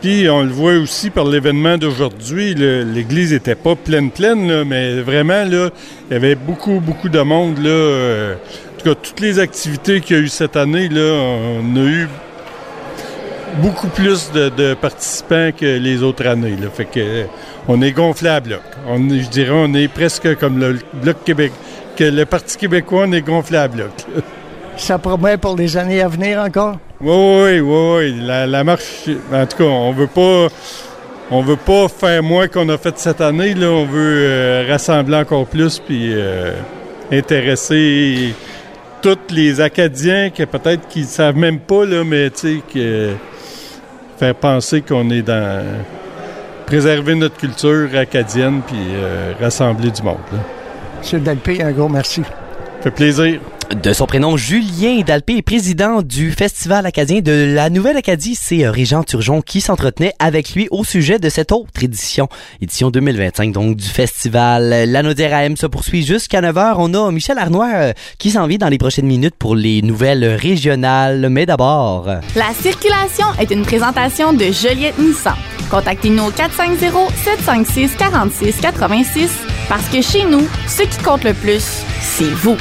Puis on le voit aussi par l'événement d'aujourd'hui, là, l'église était pas pleine pleine, là, mais vraiment là, il y avait beaucoup beaucoup de monde là. Euh, en tout cas, toutes les activités qu'il y a eu cette année là, on a eu beaucoup plus de, de participants que les autres années. Là. Fait que euh, on est gonflé à bloc. On, je dirais, on est presque comme le bloc Québec, que le Parti québécois, on est gonflé à bloc. Là. Ça promet pour les années à venir encore? Oui, oui, oui, oui. La, la marche, en tout cas, on veut pas, on veut pas faire moins qu'on a fait cette année. Là. On veut euh, rassembler encore plus puis euh, intéresser tous les Acadiens qui peut-être qu'ils savent même pas, là, mais tu sais, que faire penser qu'on est dans préserver notre culture acadienne puis euh, rassembler du monde. Là. Monsieur Dalpé, un gros merci. Ça fait plaisir. De son prénom, Julien Dalpé est président du Festival acadien de la Nouvelle-Acadie. C'est Régent Turgeon qui s'entretenait avec lui au sujet de cette autre édition, édition deux mille vingt-cinq, donc du festival. Lanaudière A M se poursuit jusqu'à neuf heures. On a Michel Arnois euh, qui s'en vient dans les prochaines minutes pour les nouvelles régionales. Mais d'abord... La circulation est une présentation de Joliette Nissan. Contactez-nous au quatre cinq zéro, sept cinq six, quatre six quatre six parce que chez nous, ce qui compte le plus, c'est vous.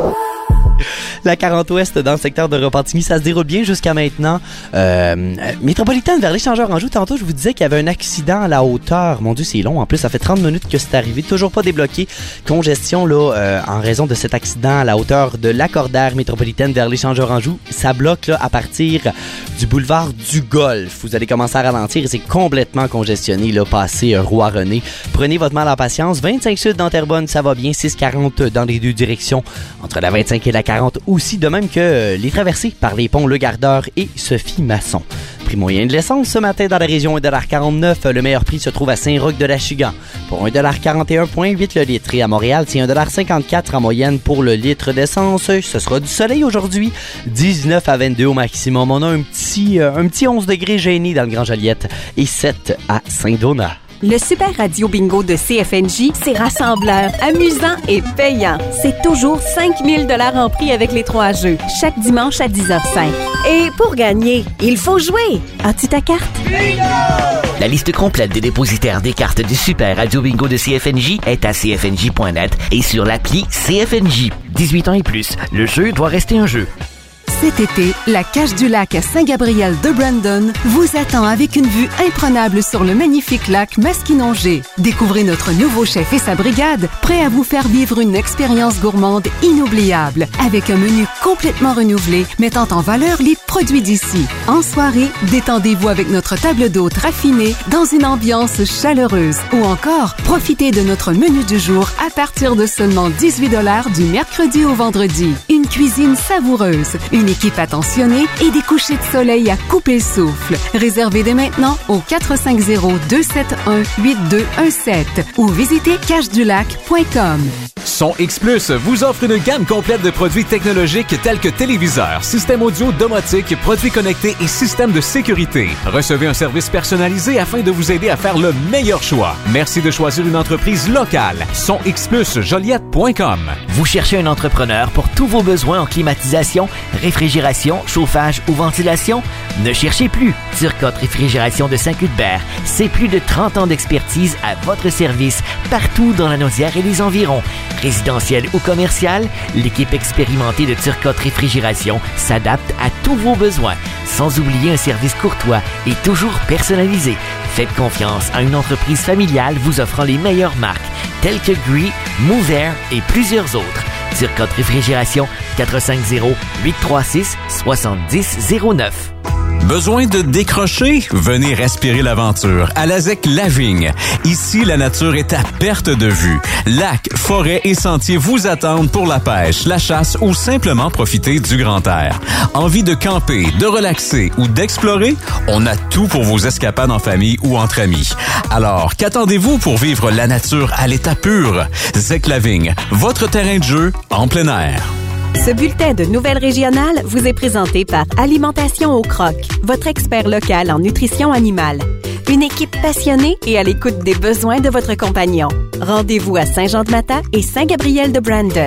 La quarante ouest dans le secteur de Repentigny, ça se déroule bien jusqu'à maintenant. Euh, métropolitaine vers l'échangeur-Anjou, tantôt je vous disais qu'il y avait un accident à la hauteur. Mon Dieu, c'est long. En plus, ça fait trente minutes que c'est arrivé. Toujours pas débloqué. Congestion là euh, en raison de cet accident à la hauteur de l'accordaire métropolitaine vers l'échangeur-Anjou. Ça bloque là à partir du boulevard du Golfe. Vous allez commencer à ralentir et c'est complètement congestionné là, passé euh, Roi-René. Prenez votre mal en patience. vingt-cinq sud dans Terrebonne, ça va bien. six quarante dans les deux directions entre la vingt-cinq et la quarante. Aussi, de même que les traversées par les ponts Le Gardeur et Sophie Masson. Prix moyen de l'essence ce matin dans la région un dollar quarante-neuf. Le meilleur prix se trouve à Saint-Roch-de-l'Achigan pour un dollar quarante et un virgule huit le litre. Et à Montréal, c'est un dollar cinquante-quatre en moyenne pour le litre d'essence. Ce sera du soleil aujourd'hui, dix-neuf à vingt-deux au maximum. On a un petit, euh, un petit onze degrés Génie dans le Grand Joliette et sept à Saint-Donat. Le Super Radio Bingo de C F N J, c'est rassembleur, amusant et payant. C'est toujours cinq mille dollars en prix avec les trois jeux, chaque dimanche à dix heures cinq. Et pour gagner, il faut jouer. As-tu ta carte? Bingo! La liste complète des dépositaires des cartes du Super Radio Bingo de C F N J est à c f n j point net et sur l'appli C F N J. dix-huit ans et plus, le jeu doit rester un jeu. Cet été, la Cache du Lac à Saint-Gabriel de Brandon vous attend avec une vue imprenable sur le magnifique lac Masquinongé. Découvrez notre nouveau chef et sa brigade, prêts à vous faire vivre une expérience gourmande inoubliable, avec un menu complètement renouvelé, mettant en valeur les produits d'ici. En soirée, détendez-vous avec notre table d'hôte raffinée dans une ambiance chaleureuse. Ou encore, profitez de notre menu du jour à partir de seulement dix-huit dollars du mercredi au vendredi. Une cuisine savoureuse, une équipe attentionnée et des couchers de soleil à couper le souffle. Réservez dès maintenant au quatre cinq zéro, deux sept un, huit deux un sept ou visitez cache du lac point com. Son X Plus vous offre une gamme complète de produits technologiques tels que téléviseurs, systèmes audio, domotique, produits connectés et systèmes de sécurité. Recevez un service personnalisé afin de vous aider à faire le meilleur choix. Merci de choisir une entreprise locale. Son X Plus Joliette point com. Vous cherchez un entrepreneur pour tous vos besoins en climatisation, réfrigération, chauffage ou ventilation? Ne cherchez plus. Turcotte Réfrigération de Saint-Cuthbert. C'est plus de trente ans d'expertise à votre service partout dans la Naudière et les environs. Résidentiel ou commercial, l'équipe expérimentée de Turcotte Réfrigération s'adapte à tous vos besoins, sans oublier un service courtois et toujours personnalisé. Faites confiance à une entreprise familiale vous offrant les meilleures marques, telles que Gree, Move Air et plusieurs autres. Turcotte Réfrigération, quatre cinq zéro, huit trois six, six zéro zéro neuf. Besoin de décrocher? Venez respirer l'aventure à Lazec Lavigne. Ici, la nature est à perte de vue. Lacs, forêts et sentiers vous attendent pour la pêche, la chasse ou simplement profiter du grand air. Envie de camper, de relaxer ou d'explorer? On a tout pour vos escapades en famille ou entre amis. Alors, qu'attendez-vous pour vivre la nature à l'état pur? Zec Lavigne, votre terrain de jeu en plein air. Ce bulletin de Nouvelles Régionales vous est présenté par Alimentation au Croc, votre expert local en nutrition animale. Une équipe passionnée et à l'écoute des besoins de votre compagnon. Rendez-vous à Saint-Jean-de-Mata et Saint-Gabriel de Brandon.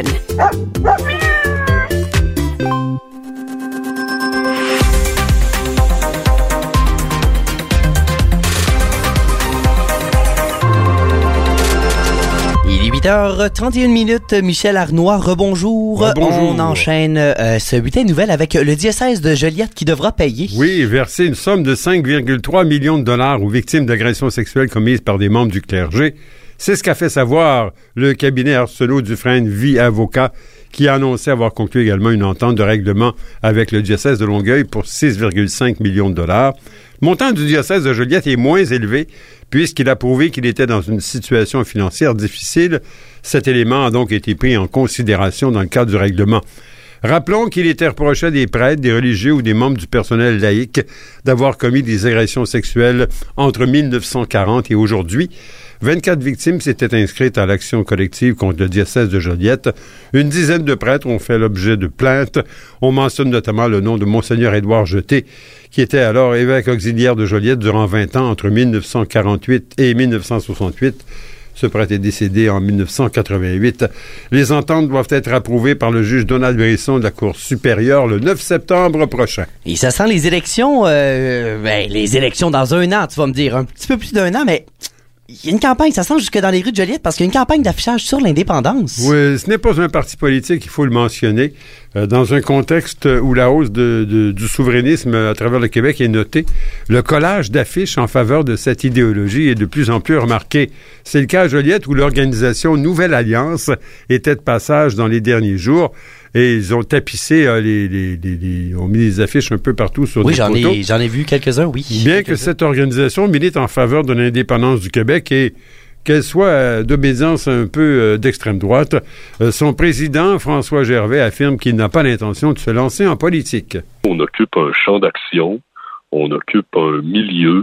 sept heures trente et une minutes, Michel Arnois, rebonjour. Rebonjour. On enchaîne euh, ce bulletin de nouvelles avec le diocèse de Joliette qui devra payer. Oui, verser une somme de cinq virgule trois millions de dollars aux victimes d'agressions sexuelles commises par des membres du clergé. C'est ce qu'a fait savoir le cabinet Arsenault-Dufresne Vie Avocat, qui a annoncé avoir conclu également une entente de règlement avec le diocèse de Longueuil pour six virgule cinq millions de dollars. Le montant du diocèse de Joliette est moins élevé puisqu'il a prouvé qu'il était dans une situation financière difficile. Cet élément a donc été pris en considération dans le cadre du règlement. Rappelons qu'il était reproché à des prêtres, des religieux ou des membres du personnel laïque d'avoir commis des agressions sexuelles entre mille neuf cent quarante et aujourd'hui. vingt-quatre victimes s'étaient inscrites à l'action collective contre le diocèse de Joliette. Une dizaine de prêtres ont fait l'objet de plaintes. On mentionne notamment le nom de Monseigneur Édouard Jeté, qui était alors évêque auxiliaire de Joliette durant vingt ans entre mille neuf cent quarante-huit et mille neuf cent soixante-huit. Ce prêtre est décédé en mille neuf cent quatre-vingt-huit. Les ententes doivent être approuvées par le juge Donald Brisson de la Cour supérieure le neuf septembre prochain. Et ça sent les élections, euh, ben, les élections dans un an, tu vas me dire, un petit peu plus d'un an, mais il y a une campagne, ça sent jusque dans les rues de Joliette parce qu'il y a une campagne d'affichage sur l'indépendance. Oui, ce n'est pas un parti politique, il faut le mentionner. Euh, dans un contexte où la hausse de, de, du souverainisme à travers le Québec est notée, le collage d'affiches en faveur de cette idéologie est de plus en plus remarqué. C'est le cas à Joliette où l'organisation Nouvelle Alliance était de passage dans les derniers jours. Et ils ont tapissé, euh, les, les, les, les, ont mis des affiches un peu partout sur oui, des j'en photos. Oui, j'en ai vu quelques-uns, oui. Bien que cette organisation milite en faveur de l'indépendance du Québec et qu'elle soit euh, d'obédience un peu euh, d'extrême droite, euh, son président, François Gervais, affirme qu'il n'a pas l'intention de se lancer en politique. On occupe un champ d'action, on occupe un milieu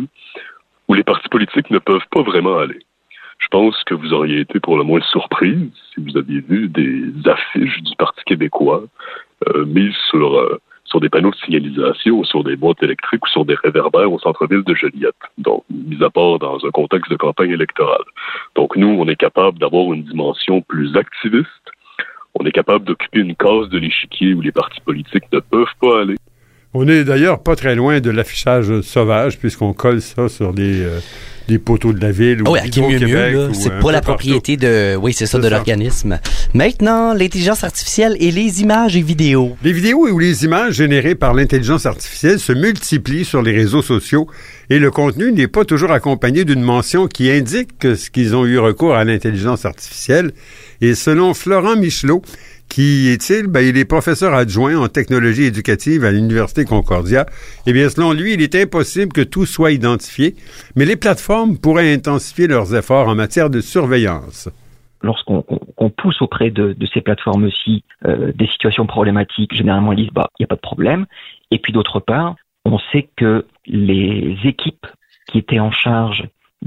où les partis politiques ne peuvent pas vraiment aller. Je pense que vous auriez été pour le moins surprise si vous aviez vu des affiches du Parti québécois euh, mises sur, euh, sur des panneaux de signalisation, sur des boîtes électriques ou sur des réverbères au centre-ville de Joliette, donc mis à part dans un contexte de campagne électorale. Donc nous, on est capable d'avoir une dimension plus activiste, on est capable d'occuper une case de l'échiquier où les partis politiques ne peuvent pas aller. On est d'ailleurs pas très loin de l'affichage sauvage puisqu'on colle ça sur des... Euh des poteaux de la ville ou oh, du Québec. Mieux, c'est pas la propriété de, oui, c'est ça, de l'organisme. Maintenant, l'intelligence artificielle et les images et vidéos. Les vidéos ou les images générées par l'intelligence artificielle se multiplient sur les réseaux sociaux et le contenu n'est pas toujours accompagné d'une mention qui indique que ce qu'ils ont eu recours à l'intelligence artificielle. Et selon Florent Michelot, qui est-il? Ben, il est professeur adjoint en technologie éducative à l'Université Concordia. Eh bien, selon lui, il est impossible que tout soit identifié, mais les plateformes pourraient intensifier leurs efforts en matière de surveillance. Lorsqu'on on, on pousse auprès de, de ces plateformes-ci euh, des situations problématiques, généralement, ils disent, bah, il n'y a pas de problème. Et puis, d'autre part, on sait que les équipes qui étaient en charge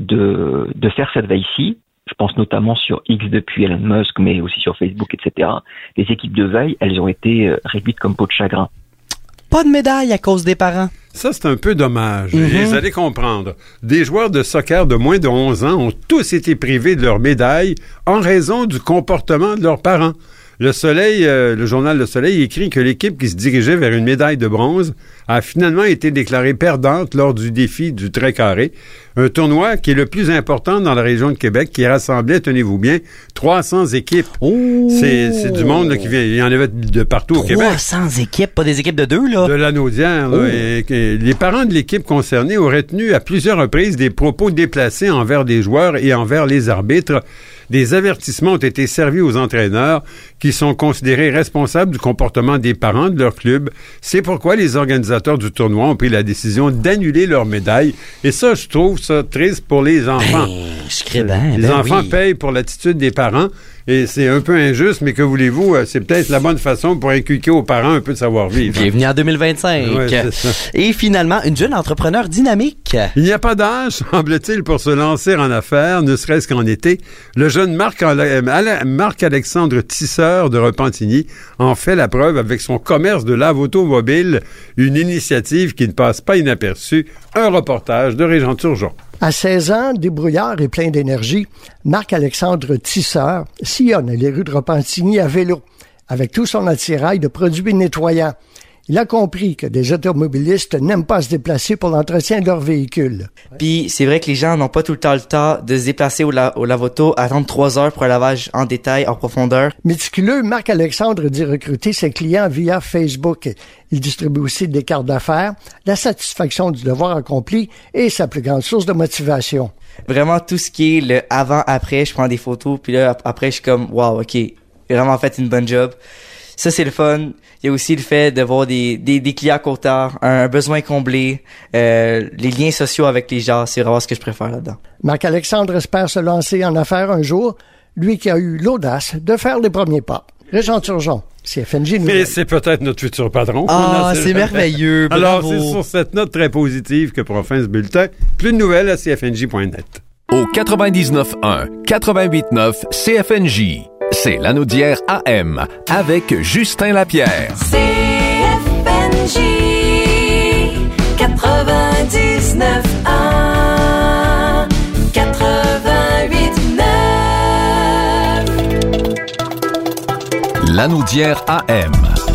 de, de faire cette veille-ci, je pense notamment sur X depuis Elon Musk, mais aussi sur Facebook, et cetera. Les équipes de veille, elles ont été réduites comme peau de chagrin. Pas de médaille à cause des parents. Ça, c'est un peu dommage. Mm-hmm. Et vous allez comprendre. Des joueurs de soccer de moins de onze ans ont tous été privés de leur médaille en raison du comportement de leurs parents. Le Soleil, euh, le journal Le Soleil écrit que l'équipe qui se dirigeait vers une médaille de bronze a finalement été déclarée perdante lors du défi du trait carré, un tournoi qui est le plus important dans la région de Québec, qui rassemblait, tenez-vous bien, trois cents équipes. Oh! C'est, c'est du monde là, qui vient, il y en avait de partout au Québec. trois cents équipes, pas des équipes de deux, là? De l'Anaudière, là. Oh. Et, et les parents de l'équipe concernée auraient tenu à plusieurs reprises des propos déplacés envers des joueurs et envers les arbitres. Des avertissements ont été servis aux entraîneurs qui sont considérés responsables du comportement des parents de leur club. C'est pourquoi les organisateurs du tournoi ont pris la décision d'annuler leur médaille. Et ça, je trouve ça triste pour les enfants. Ben, je crée bien, les ben enfants oui. payent pour l'attitude des parents. Et c'est un peu injuste, mais que voulez-vous, c'est peut-être la bonne façon pour inculquer aux parents un peu de savoir-vivre. Bienvenue en deux mille vingt-cinq. Ouais, c'est ça. Et finalement, une jeune entrepreneur dynamique. Il n'y a pas d'âge, semble-t-il, pour se lancer en affaires, ne serait-ce qu'en été. Le jeune Marc, Marc-Alexandre Tisseur de Repentigny en fait la preuve avec son commerce de lave automobile, une initiative qui ne passe pas inaperçue. Un reportage de Régent Turgeon. À seize ans, débrouillard et plein d'énergie, Marc-Alexandre Tisseur sillonne les rues de Repentigny à vélo, avec tout son attirail de produits nettoyants. Il a compris que des automobilistes n'aiment pas se déplacer pour l'entretien de leur véhicule. Puis c'est vrai que les gens n'ont pas tout le temps le temps de se déplacer au, la- au lavoto, attendre trois heures pour un lavage en détail, en profondeur. Méticuleux, Marc-Alexandre dit recruter ses clients via Facebook. Il distribue aussi des cartes d'affaires, la satisfaction du devoir accompli et sa plus grande source de motivation. Vraiment tout ce qui est le avant-après, je prends des photos, puis là après je suis comme wow, ok, j'ai vraiment fait une bonne job. Ça c'est le fun. Il y a aussi le fait de voir des des, des clients contents, un besoin comblé, euh, les liens sociaux avec les gens, c'est vraiment ce que je préfère là-dedans. Marc-Alexandre espère se lancer en affaires un jour, lui qui a eu l'audace de faire les premiers pas. Régent Turgeon, C F N J Nouvelles. Et c'est peut-être notre futur patron. Ah, c'est merveilleux. Alors, bravo. c'est sur cette note très positive que prend fin ce bulletin. Plus de nouvelles à c f n j point net. Au quatre-vingt-dix-neuf un, quatre-vingt-huit neuf C F N J, c'est l'Anaudière A M avec Justin Lapierre. C F N J quatre-vingt-dix-neuf un, quatre-vingt-huit neuf. L'Anaudière A M.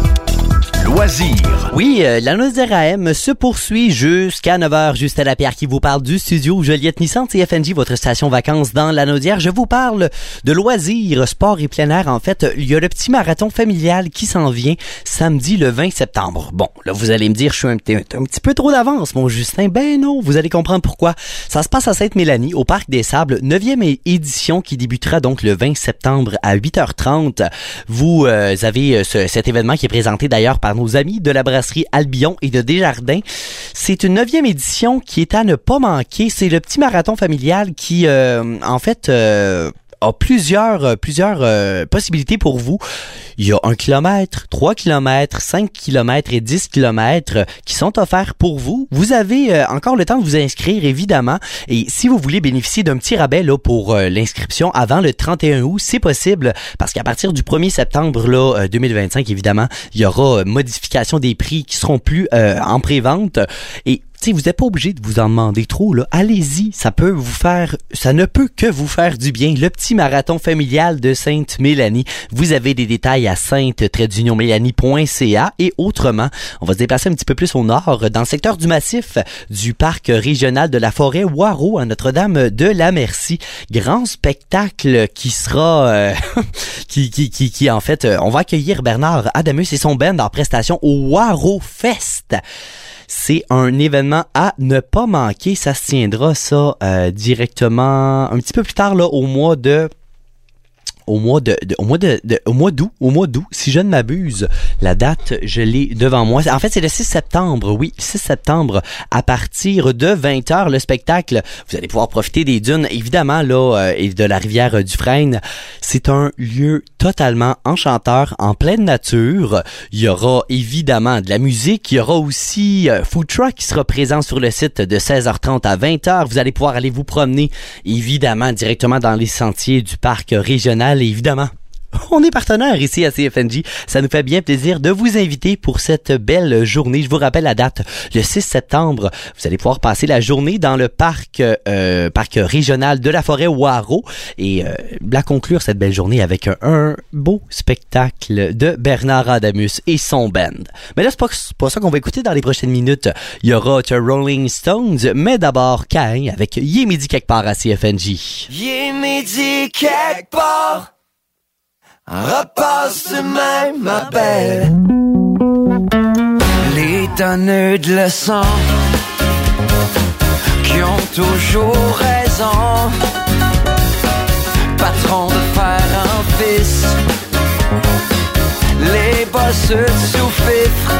Loisirs. Oui, euh, la Naudière A M se poursuit jusqu'à neuf heures. Justin Lapierre qui vous parle du studio Joliette Nissan C F N J, votre station vacances dans la Naudière. Je vous parle de loisirs, sport et plein air. En fait, il y a le petit marathon familial qui s'en vient samedi le vingt septembre. Bon, là, vous allez me dire, je suis un, un, un petit peu trop d'avance, mon Justin. Ben non, vous allez comprendre pourquoi. Ça se passe à Sainte-Mélanie, au Parc des Sables, neuvième édition qui débutera donc le vingt septembre à huit heures trente. Vous euh, avez ce, cet événement qui est présenté d'ailleurs par nos amis de la brasserie Albion et de Desjardins. C'est une neuvième édition qui est à ne pas manquer. C'est le petit marathon familial qui, euh, en fait, euh, a plusieurs, plusieurs euh, possibilités pour vous. Il y a un kilomètre, trois kilomètres, cinq kilomètres et dix kilomètres qui sont offerts pour vous. Vous avez euh, encore le temps de vous inscrire, évidemment. Et si vous voulez bénéficier d'un petit rabais là pour euh, l'inscription avant le trente et un août, c'est possible parce qu'à partir du premier septembre là, euh, deux mille vingt-cinq, évidemment, il y aura euh, modification des prix qui seront plus euh, en pré-vente. Et t'sais, vous n'êtes pas obligé de vous en demander trop, là. Allez-y, ça peut vous faire, ça ne peut que vous faire du bien. Le petit marathon familial de Sainte-Mélanie. Vous avez des détails à sainte tiret union mélanie point c a et autrement, on va se déplacer un petit peu plus au nord, dans le secteur du massif du parc régional de la forêt Waro à Notre-Dame de la Merci. Grand spectacle qui sera, euh, qui, qui, qui, qui, en fait, euh, on va accueillir Bernard Adamus et son band en prestation au Waro Fest. C'est un événement à ne pas manquer. Ça se tiendra, ça, euh, directement un petit peu plus tard, là, au mois de... Au mois de, de au mois de, de au mois d'août, au mois d'août, si je ne m'abuse, la date, je l'ai devant moi. En fait, c'est le six septembre, oui, six septembre, à partir de vingt heures, le spectacle. Vous allez pouvoir profiter des dunes, évidemment, là, euh, et de la rivière euh, Dufresne. C'est un lieu totalement enchanteur, en pleine nature. Il y aura évidemment de la musique. Il y aura aussi euh, Food Truck qui sera présent sur le site de seize heures trente à vingt heures. Vous allez pouvoir aller vous promener, évidemment, directement dans les sentiers du parc régional. Et évidemment, on est partenaire ici à C F N J. Ça nous fait bien plaisir de vous inviter pour cette belle journée. Je vous rappelle la date, le six septembre. Vous allez pouvoir passer la journée dans le parc euh, parc régional de la forêt Waro et euh, la conclure cette belle journée avec un, un beau spectacle de Bernard Adamus et son band. Mais là, c'est pas, c'est pas ça qu'on va écouter dans les prochaines minutes. Il y aura The Rolling Stones, mais d'abord Cain avec Yé midi quelque part à C F N J. Yé midi quelque part, repasse demain, ma belle. Les donneurs de leçons qui ont toujours raison, patron de fer en fils, les bosseux de sous-fifre,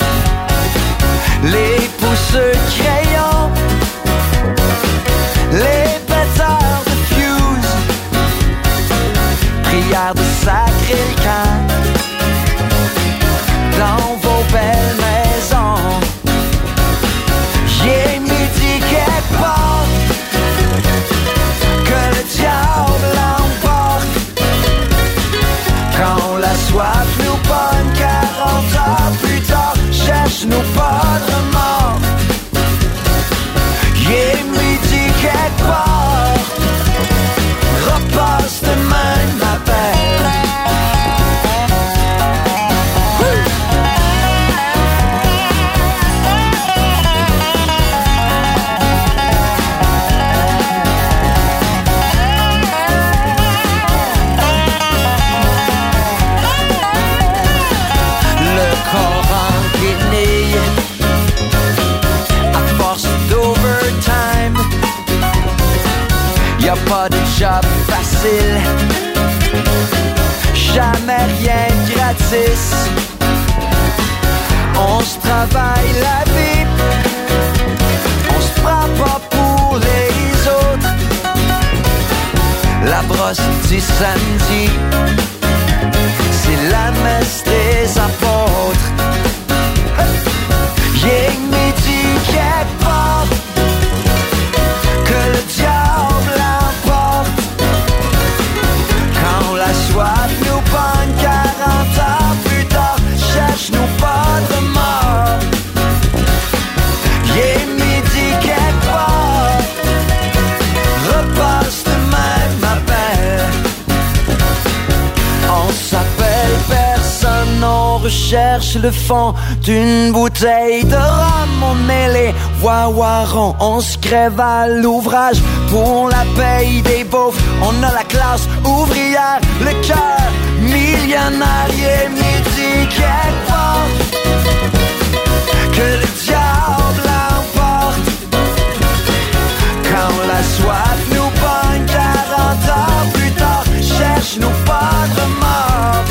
les pousseux de crayon, les pétards de fuse, prière de sacrer le camp dans vos belles maisons. J'ai midi quelque part, que le diable l'emporte. Quand la soif nous pogne quarante heures plus tard, cherche-nous pas de remords. J'ai midi quelque part, repasse demain, ma belle. se travaille la vie. On se prend pas pour les autres. La brosse du samedi, c'est la messe des apôtres. Y'a midi quelque part, que le diable l'emporte. Quand la soif nous pogne quarante ans plus tard, cherche-nous pas de mort. Y'a midi quelque part, repasse de même appel. On s'appelle personne, on recherche le fond d'une bouteille de rhum. On est les wawarons, on se crève à l'ouvrage pour la paye des beaufs. On a la classe ouvrière, le cœur millionnaire. Y'a midi quelque part, que le diable l'emporte. Quand la soif nous pogne quarante ans plus tard, cherche-nous pas de mort.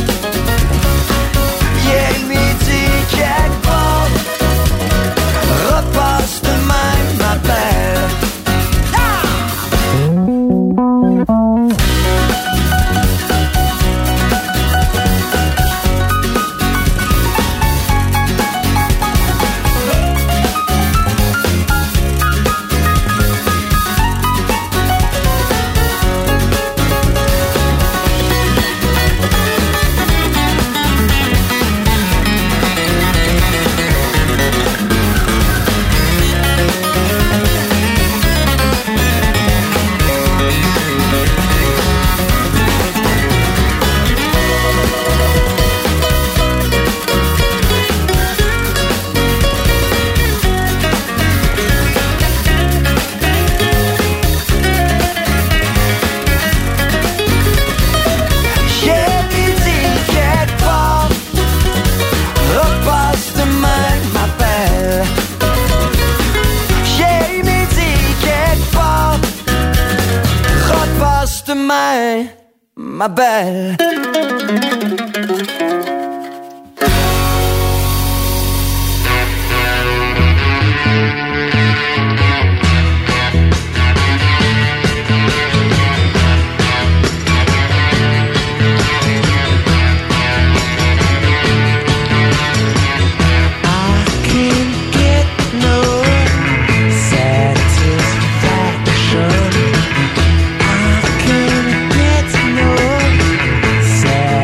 Y'a midi quelque part, repasse de même appel. Demain, ma belle. Satisfaction.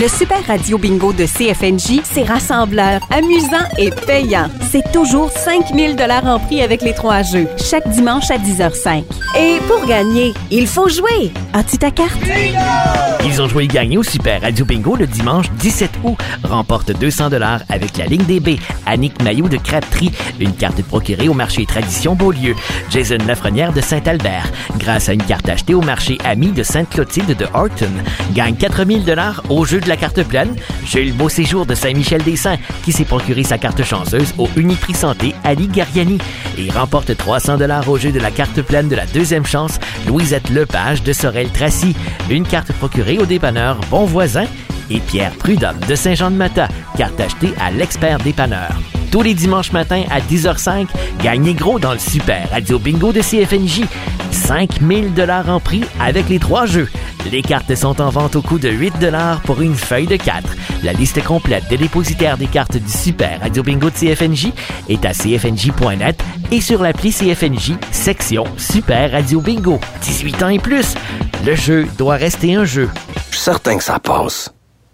Le Super Radio Bingo de C F N J, c'est rassembleur, amusant et payant. C'est toujours cinq mille dollars en prix avec les trois jeux, chaque dimanche à dix heures cinq. Et pour gagner, il faut jouer. As-tu ta carte? Ils ont joué et gagné au Super Radio Bingo le dimanche dix-sept août. Remporte deux cents dollars avec la ligne D B. Annick Mailloux de Crabtree, une carte procurée au marché Tradition Beaulieu. Jason Lafrenière de Saint-Albert, grâce à une carte achetée au marché Ami de Sainte-Clotilde de Horton. Gagne quatre mille dollars au jeu de la carte pleine. Jules Beau Séjour de Saint-Michel-des-Saints, qui s'est procuré sa carte chanceuse au Uniprix Santé Ali Gariani. Et remporte trois cents dollars au jeu de la carte pleine de la deuxième chance, Louisette Lepage de Sorel-Tracy. Une carte procurée au dépanneur Bon Voisin. Et Pierre Prudhomme de Saint-Jean-de-Mata, carte achetée à l'expert dépanneur. Tous les dimanches matins à dix heures cinq, gagnez gros dans le Super Radio Bingo de C F N J. cinq mille dollars en prix avec les trois jeux. Les cartes sont en vente au coût de huit dollars pour une feuille de quatre. La liste complète des dépositaires des cartes du Super Radio Bingo de C F N J est à c f n j point net et sur l'appli C F N J, section Super Radio Bingo. dix-huit ans et plus. Le jeu doit rester un jeu. Je suis certain que ça passe.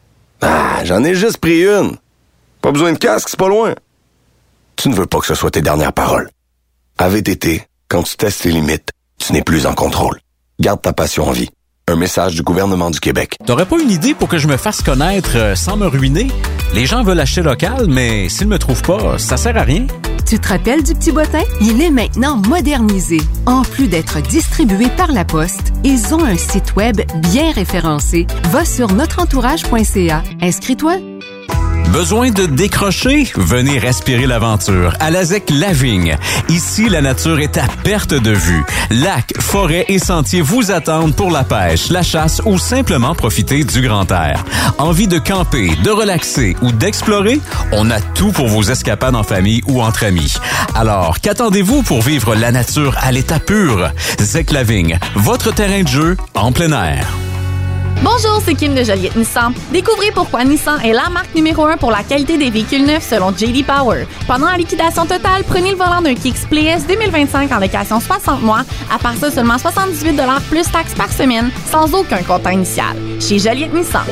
Ah, j'en ai juste pris une. Pas besoin de casque, c'est pas loin. Tu ne veux pas que ce soit tes dernières paroles. À V T T, quand tu testes tes limites, tu n'es plus en contrôle. Garde ta passion en vie. Un message du gouvernement du Québec. T'aurais pas une idée pour que je me fasse connaître euh, sans me ruiner? Les gens veulent acheter local, mais s'ils me trouvent pas, ça sert à rien. Tu te rappelles du Petit Bottin? Il est maintenant modernisé. En plus d'être distribué par la Poste, ils ont un site web bien référencé. Va sur notre entourage point c a. Inscris-toi. Besoin de décrocher? Venez respirer l'aventure à la Z E C Lavigne. Ici, la nature est à perte de vue. Lacs, forêts et sentiers vous attendent pour la pêche, la chasse ou simplement profiter du grand air. Envie de camper, de relaxer ou d'explorer? On a tout pour vos escapades en famille ou entre amis. Alors, qu'attendez-vous pour vivre la nature à l'état pur? Z E C Lavigne, votre terrain de jeu en plein air. Bonjour, c'est Kim de Joliette Nissan. Découvrez pourquoi Nissan est la marque numéro un pour la qualité des véhicules neufs selon J D Power. Pendant la liquidation totale, prenez le volant d'un Kicks Play S deux mille vingt-cinq en location soixante mois. À part ça, seulement soixante-dix-huit dollars plus taxes par semaine, sans aucun comptant initial. Chez Joliette Nissan.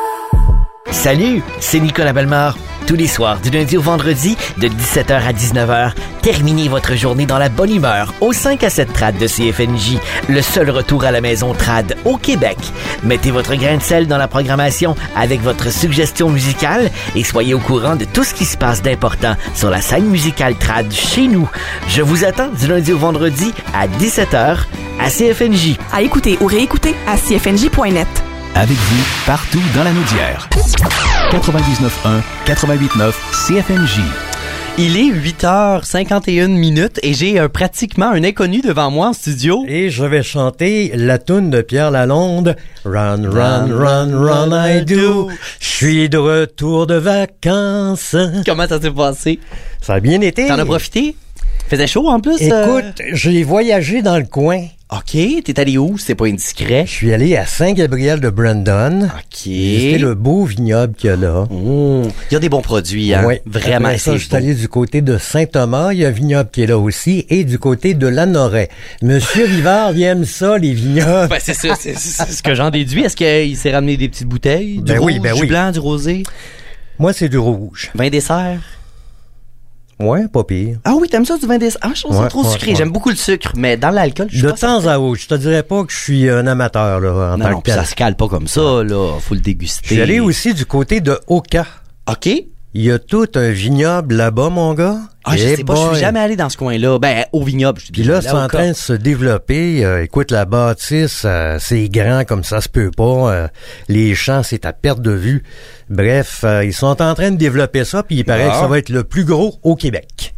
Salut, c'est Nicolas Bellemare. Tous les soirs, du lundi au vendredi, de dix-sept heures à dix-neuf heures, terminez votre journée dans la bonne humeur au cinq à sept Trad de C F N J, le seul retour à la maison Trad au Québec. Mettez votre grain de sel dans la programmation avec votre suggestion musicale et soyez au courant de tout ce qui se passe d'important sur la scène musicale Trad chez nous. Je vous attends du lundi au vendredi à dix-sept heures à C F N J. À écouter ou réécouter à c f n j point net. Avec vous, partout dans la Naudière. quatre-vingt-dix-neuf un, quatre-vingt-huit neuf C F N J. Il est huit heures cinquante et une minutes et j'ai euh, pratiquement un inconnu devant moi en studio. Et je vais chanter la toune de Pierre Lalonde. Run, run, run, run, I do. Je suis de retour de vacances. Comment ça s'est passé? Ça a bien été. T'en as profité? Faisait chaud en plus? Écoute, euh... j'ai voyagé dans le coin. OK, t'es allé où? C'est pas indiscret. Je suis allé à Saint-Gabriel de Brandon. OK. C'était le beau vignoble qu'il y a là. Oh, il y a des bons produits, hein? Oui. Vraiment, après ça, je suis allé du côté de Saint-Thomas. Il y a un vignoble qui est là aussi. Et du côté de Lanoret. Monsieur Rivard, il aime ça, les vignobles. Ben, c'est ça, c'est, c'est ce que j'en déduis. Est-ce qu'il s'est ramené des petites bouteilles? Du ben rouge, oui, ben du oui. blanc, du rosé? Moi, c'est du rouge. Vin dessert? Ouais, pas pire. Ah oui, t'aimes ça du vin dessert? Ah, je trouve ouais, ça trop ouais, sucré. ouais. J'aime beaucoup le sucre, mais dans l'alcool, je suis De pas temps certain. à autre. Je te dirais pas que je suis un amateur, là, en non, tant non, que tel. ça se cale pas comme ça, là. Faut le déguster. Je suis allé aussi du côté de Oka. OK. Il y a tout un vignoble là-bas, mon gars. Ah, je Eh sais pas, je boy. suis jamais allé dans ce coin-là. Ben, au vignoble. Puis là, c'est en train de se développer. Euh, écoute, la bâtisse, euh, c'est grand comme ça se peut pas. Euh, les champs, c'est à perte de vue. Bref, euh, ils sont en train de développer ça, puis il paraît Ah. que ça va être le plus gros au Québec.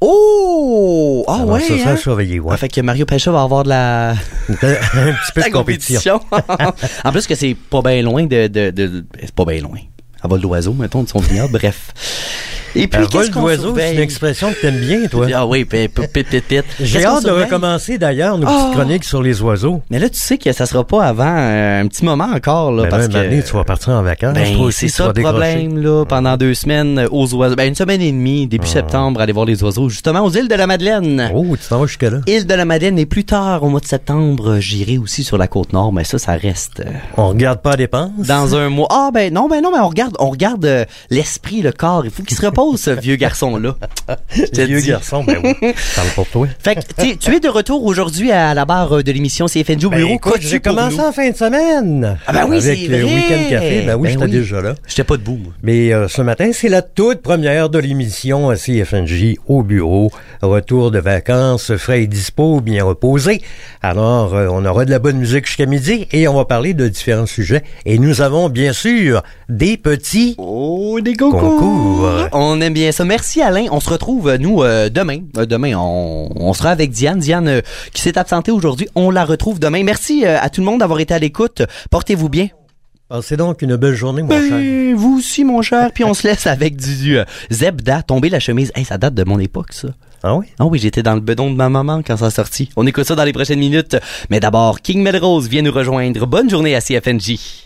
Oh! Ah Alors, ouais, ça, ça, hein? surveiller, ouais. Ah, fait que Mario Pelcha va avoir de la... un petit peu la de compétition. En plus que c'est pas bien loin de... de, de, de- c'est pas bien loin. À vol d'oiseau, mettons, de son vignoble. Bref. Et puis, Un qu'est-ce vol qu'on d'oiseau, surveille? c'est une expression que t'aimes bien, toi. Ah oui, pit, pit, pit, pit, pit. J'ai Qu'est-ce qu'on hâte de surveille? recommencer, d'ailleurs, nos Oh! petites chroniques sur les oiseaux. Mais là, tu sais que ça sera pas avant euh, un petit moment encore, là, Ben parce là, un moment que... donné, tu vas partir en vacances. Ben, toi aussi, c'est tu ça vas le décrocher. problème, là, pendant deux semaines euh, aux oiseaux. Ben, une semaine et demie, début Ah. septembre, aller voir les oiseaux, justement, aux îles de la Madeleine. Oh, tu t'en vas jusque-là. Île de la Madeleine, et plus tard, au mois de septembre, euh, j'irai aussi sur la Côte-Nord, mais ça, ça reste... euh, On regarde pas à dépenses. dans un mois. Ah, ben non, ben non, mais on regarde regarde, on regarde euh, l'esprit, le corps. Il faut qu'il se repose, ce vieux garçon-là. Le vieux garçon, ben oui. Parle pour toi. Fait que tu es de retour aujourd'hui à la barre de l'émission C F N J au ben, bureau. Écoute, j'ai commencé en fin de semaine. Ah ben oui, avec c'est le vrai. Week-end Café. Ben oui, ben j'étais oui. déjà là. J'étais pas debout. Moi. Mais euh, ce matin, c'est la toute première de l'émission à C F N J au bureau. Retour de vacances, frais et dispo, bien reposé. Alors, euh, on aura de la bonne musique jusqu'à midi et on va parler de différents sujets. Et nous avons, bien sûr, des petits oh, des concours. concours. On aime bien ça. Merci Alain. On se retrouve, nous, euh, demain. Euh, demain, on, on sera avec Diane. Diane euh, qui s'est absentée aujourd'hui. On la retrouve demain. Merci euh, à tout le monde d'avoir été à l'écoute. Portez-vous bien. Passez donc une belle journée, mon ben, cher. Vous aussi, mon cher. Puis on se laisse avec du euh, Zebda, tomber la chemise. Hey, ça date de mon époque, ça. Ah oui? Ah oui, j'étais dans le bedon de ma maman quand ça a sorti. On écoute ça dans les prochaines minutes. Mais d'abord, King Melrose vient nous rejoindre. Bonne journée à C F N J.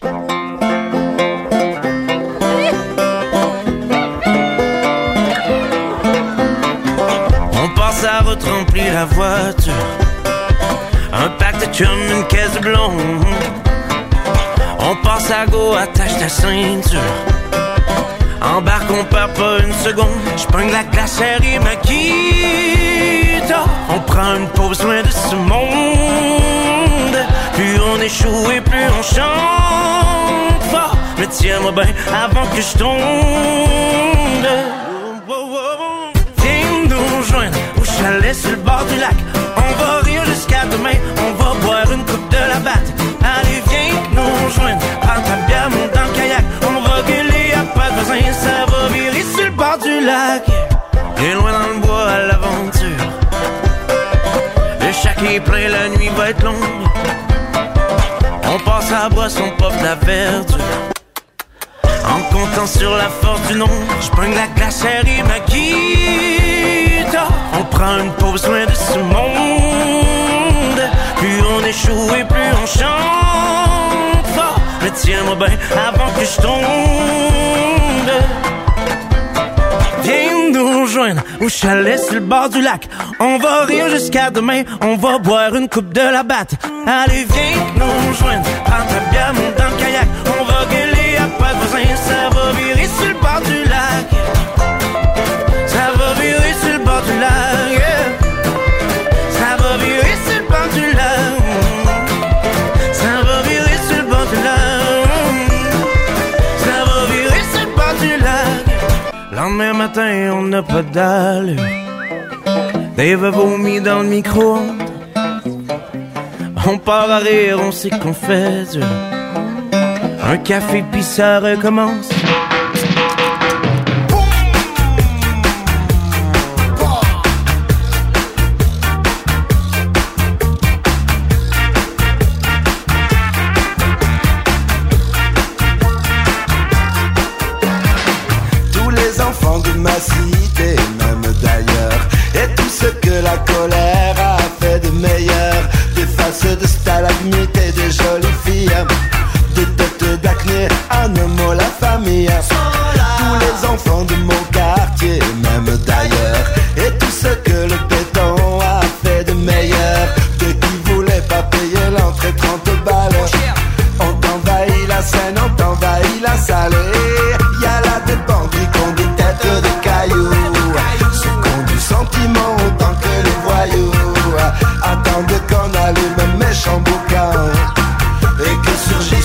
On passe à retremplir la voiture. Un pack de chum, une caisse de blonde. On passe à go, attache ta ceinture. Embarque, on perd pas une seconde. J'prends la glacière et ma quitte. On prend une pause loin de ce monde. Plus on échoue et plus on chante fort. Mais tiens-moi bien avant que je tombe. Viens nous rejoindre au chalet sur le bord du lac. On va rire jusqu'à demain. On va boire une coupe de la batte. Allez, viens nous rejoindre. Prends ta bière, monte dans le kayak. On va gueuler, y'a pas de besoin. Ça va virer sur le bord du lac. Et loin dans le bois à l'aventure. Le chac est plein, la nuit va être longue. On passe à la brosse, on pop la verdure. En comptant sur la force du nom, j'prends la glacière et ma quitte. On prend une pause loin de ce monde. Plus on échoue et plus on chante fort. Mais tiens-moi bien avant que je tombe. Viens nous rejoindre au chalet sur le bord du lac. On va rire jusqu'à demain. On va boire une coupe de la batte. Allez, viens nous rejoindre. Prends ta bière, monte dans le kayak. On va gueuler, y'a pas de besoin. Ça va virer sur le bord du lac. Ça va virer sur le bord du lac. Yeah. Ça va virer sur le bord du lac. Ça va virer sur le bord du lac. Ça va virer sur le bord du lac. Lendemain matin, on n'a pas d'allure. Dave a vomi dans le micro-ondes. On part à rire, on sait qu'on fait dur. Un café puis ça recommence. Tous les enfants de ma cité, même d'ailleurs, et tout ce que la colère a fait de meilleur, des faces de stalagmites et de jolies filles, des têtes d'acné, un mot la famille. Tous les enfants de mon quartier, même d'ailleurs, et tout ce que le béton a fait de meilleur, de qui voulait pas payer l'entrée trente balles. On t'envahit la Seine, on t'envahit la Salée. Y'a là des bandits qui ont des têtes de cailloux, ceux qui ont du sentiment autant que les voyous attendent qu'on allume un méchant boucan et que surgit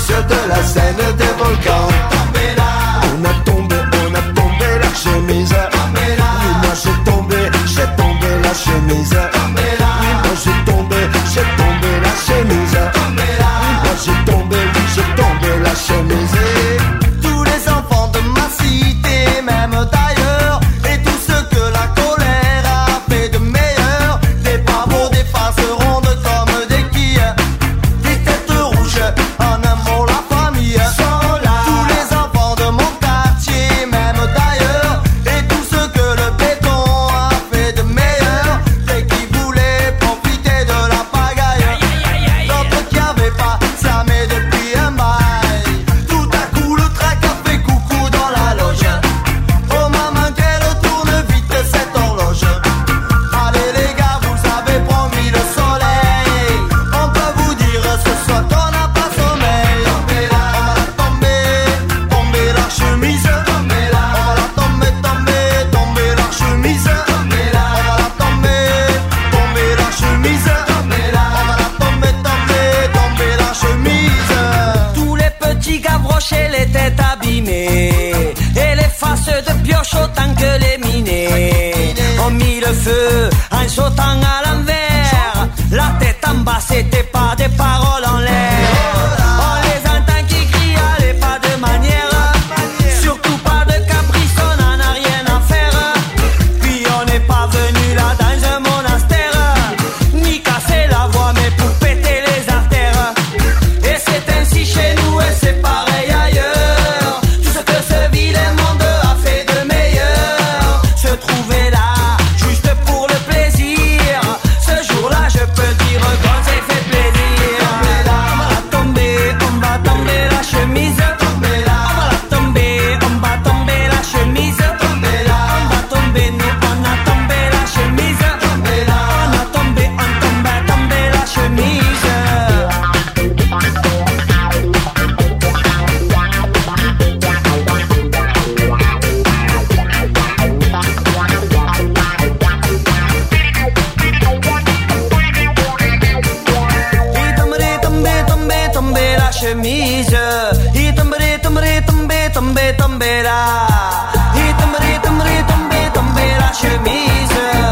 sautant à l'envers. La tête en bas, c'était pas des paroles en l'air. On les entend qui crient, allez, pas de manière. Surtout pas de caprice, on n'en a rien à faire. Puis on n'est pas venu là dans un monastère, ni casser la voix, mais pour péter les artères. Et c'est ainsi chez nous et c'est pareil ailleurs. Tout ce que ce vilain monde a fait de meilleur, se trouver là juste pour le plaisir. Ce jour-là je peux dire qu'on s'est fait plaisir. On va la tomber, on va tomber la chemise. On va la tomber, on va tomber la chemise. On va tomber, nous on a tombé la chemise. On a tombé, on tombe, tombé la chemise. Il tomberait, tomber, tomber, tomber la chemise. Il tomberait, tomberait, tomber, tomber, tomber là. Il tomberait, tomberait, tomber, tomber la chemise.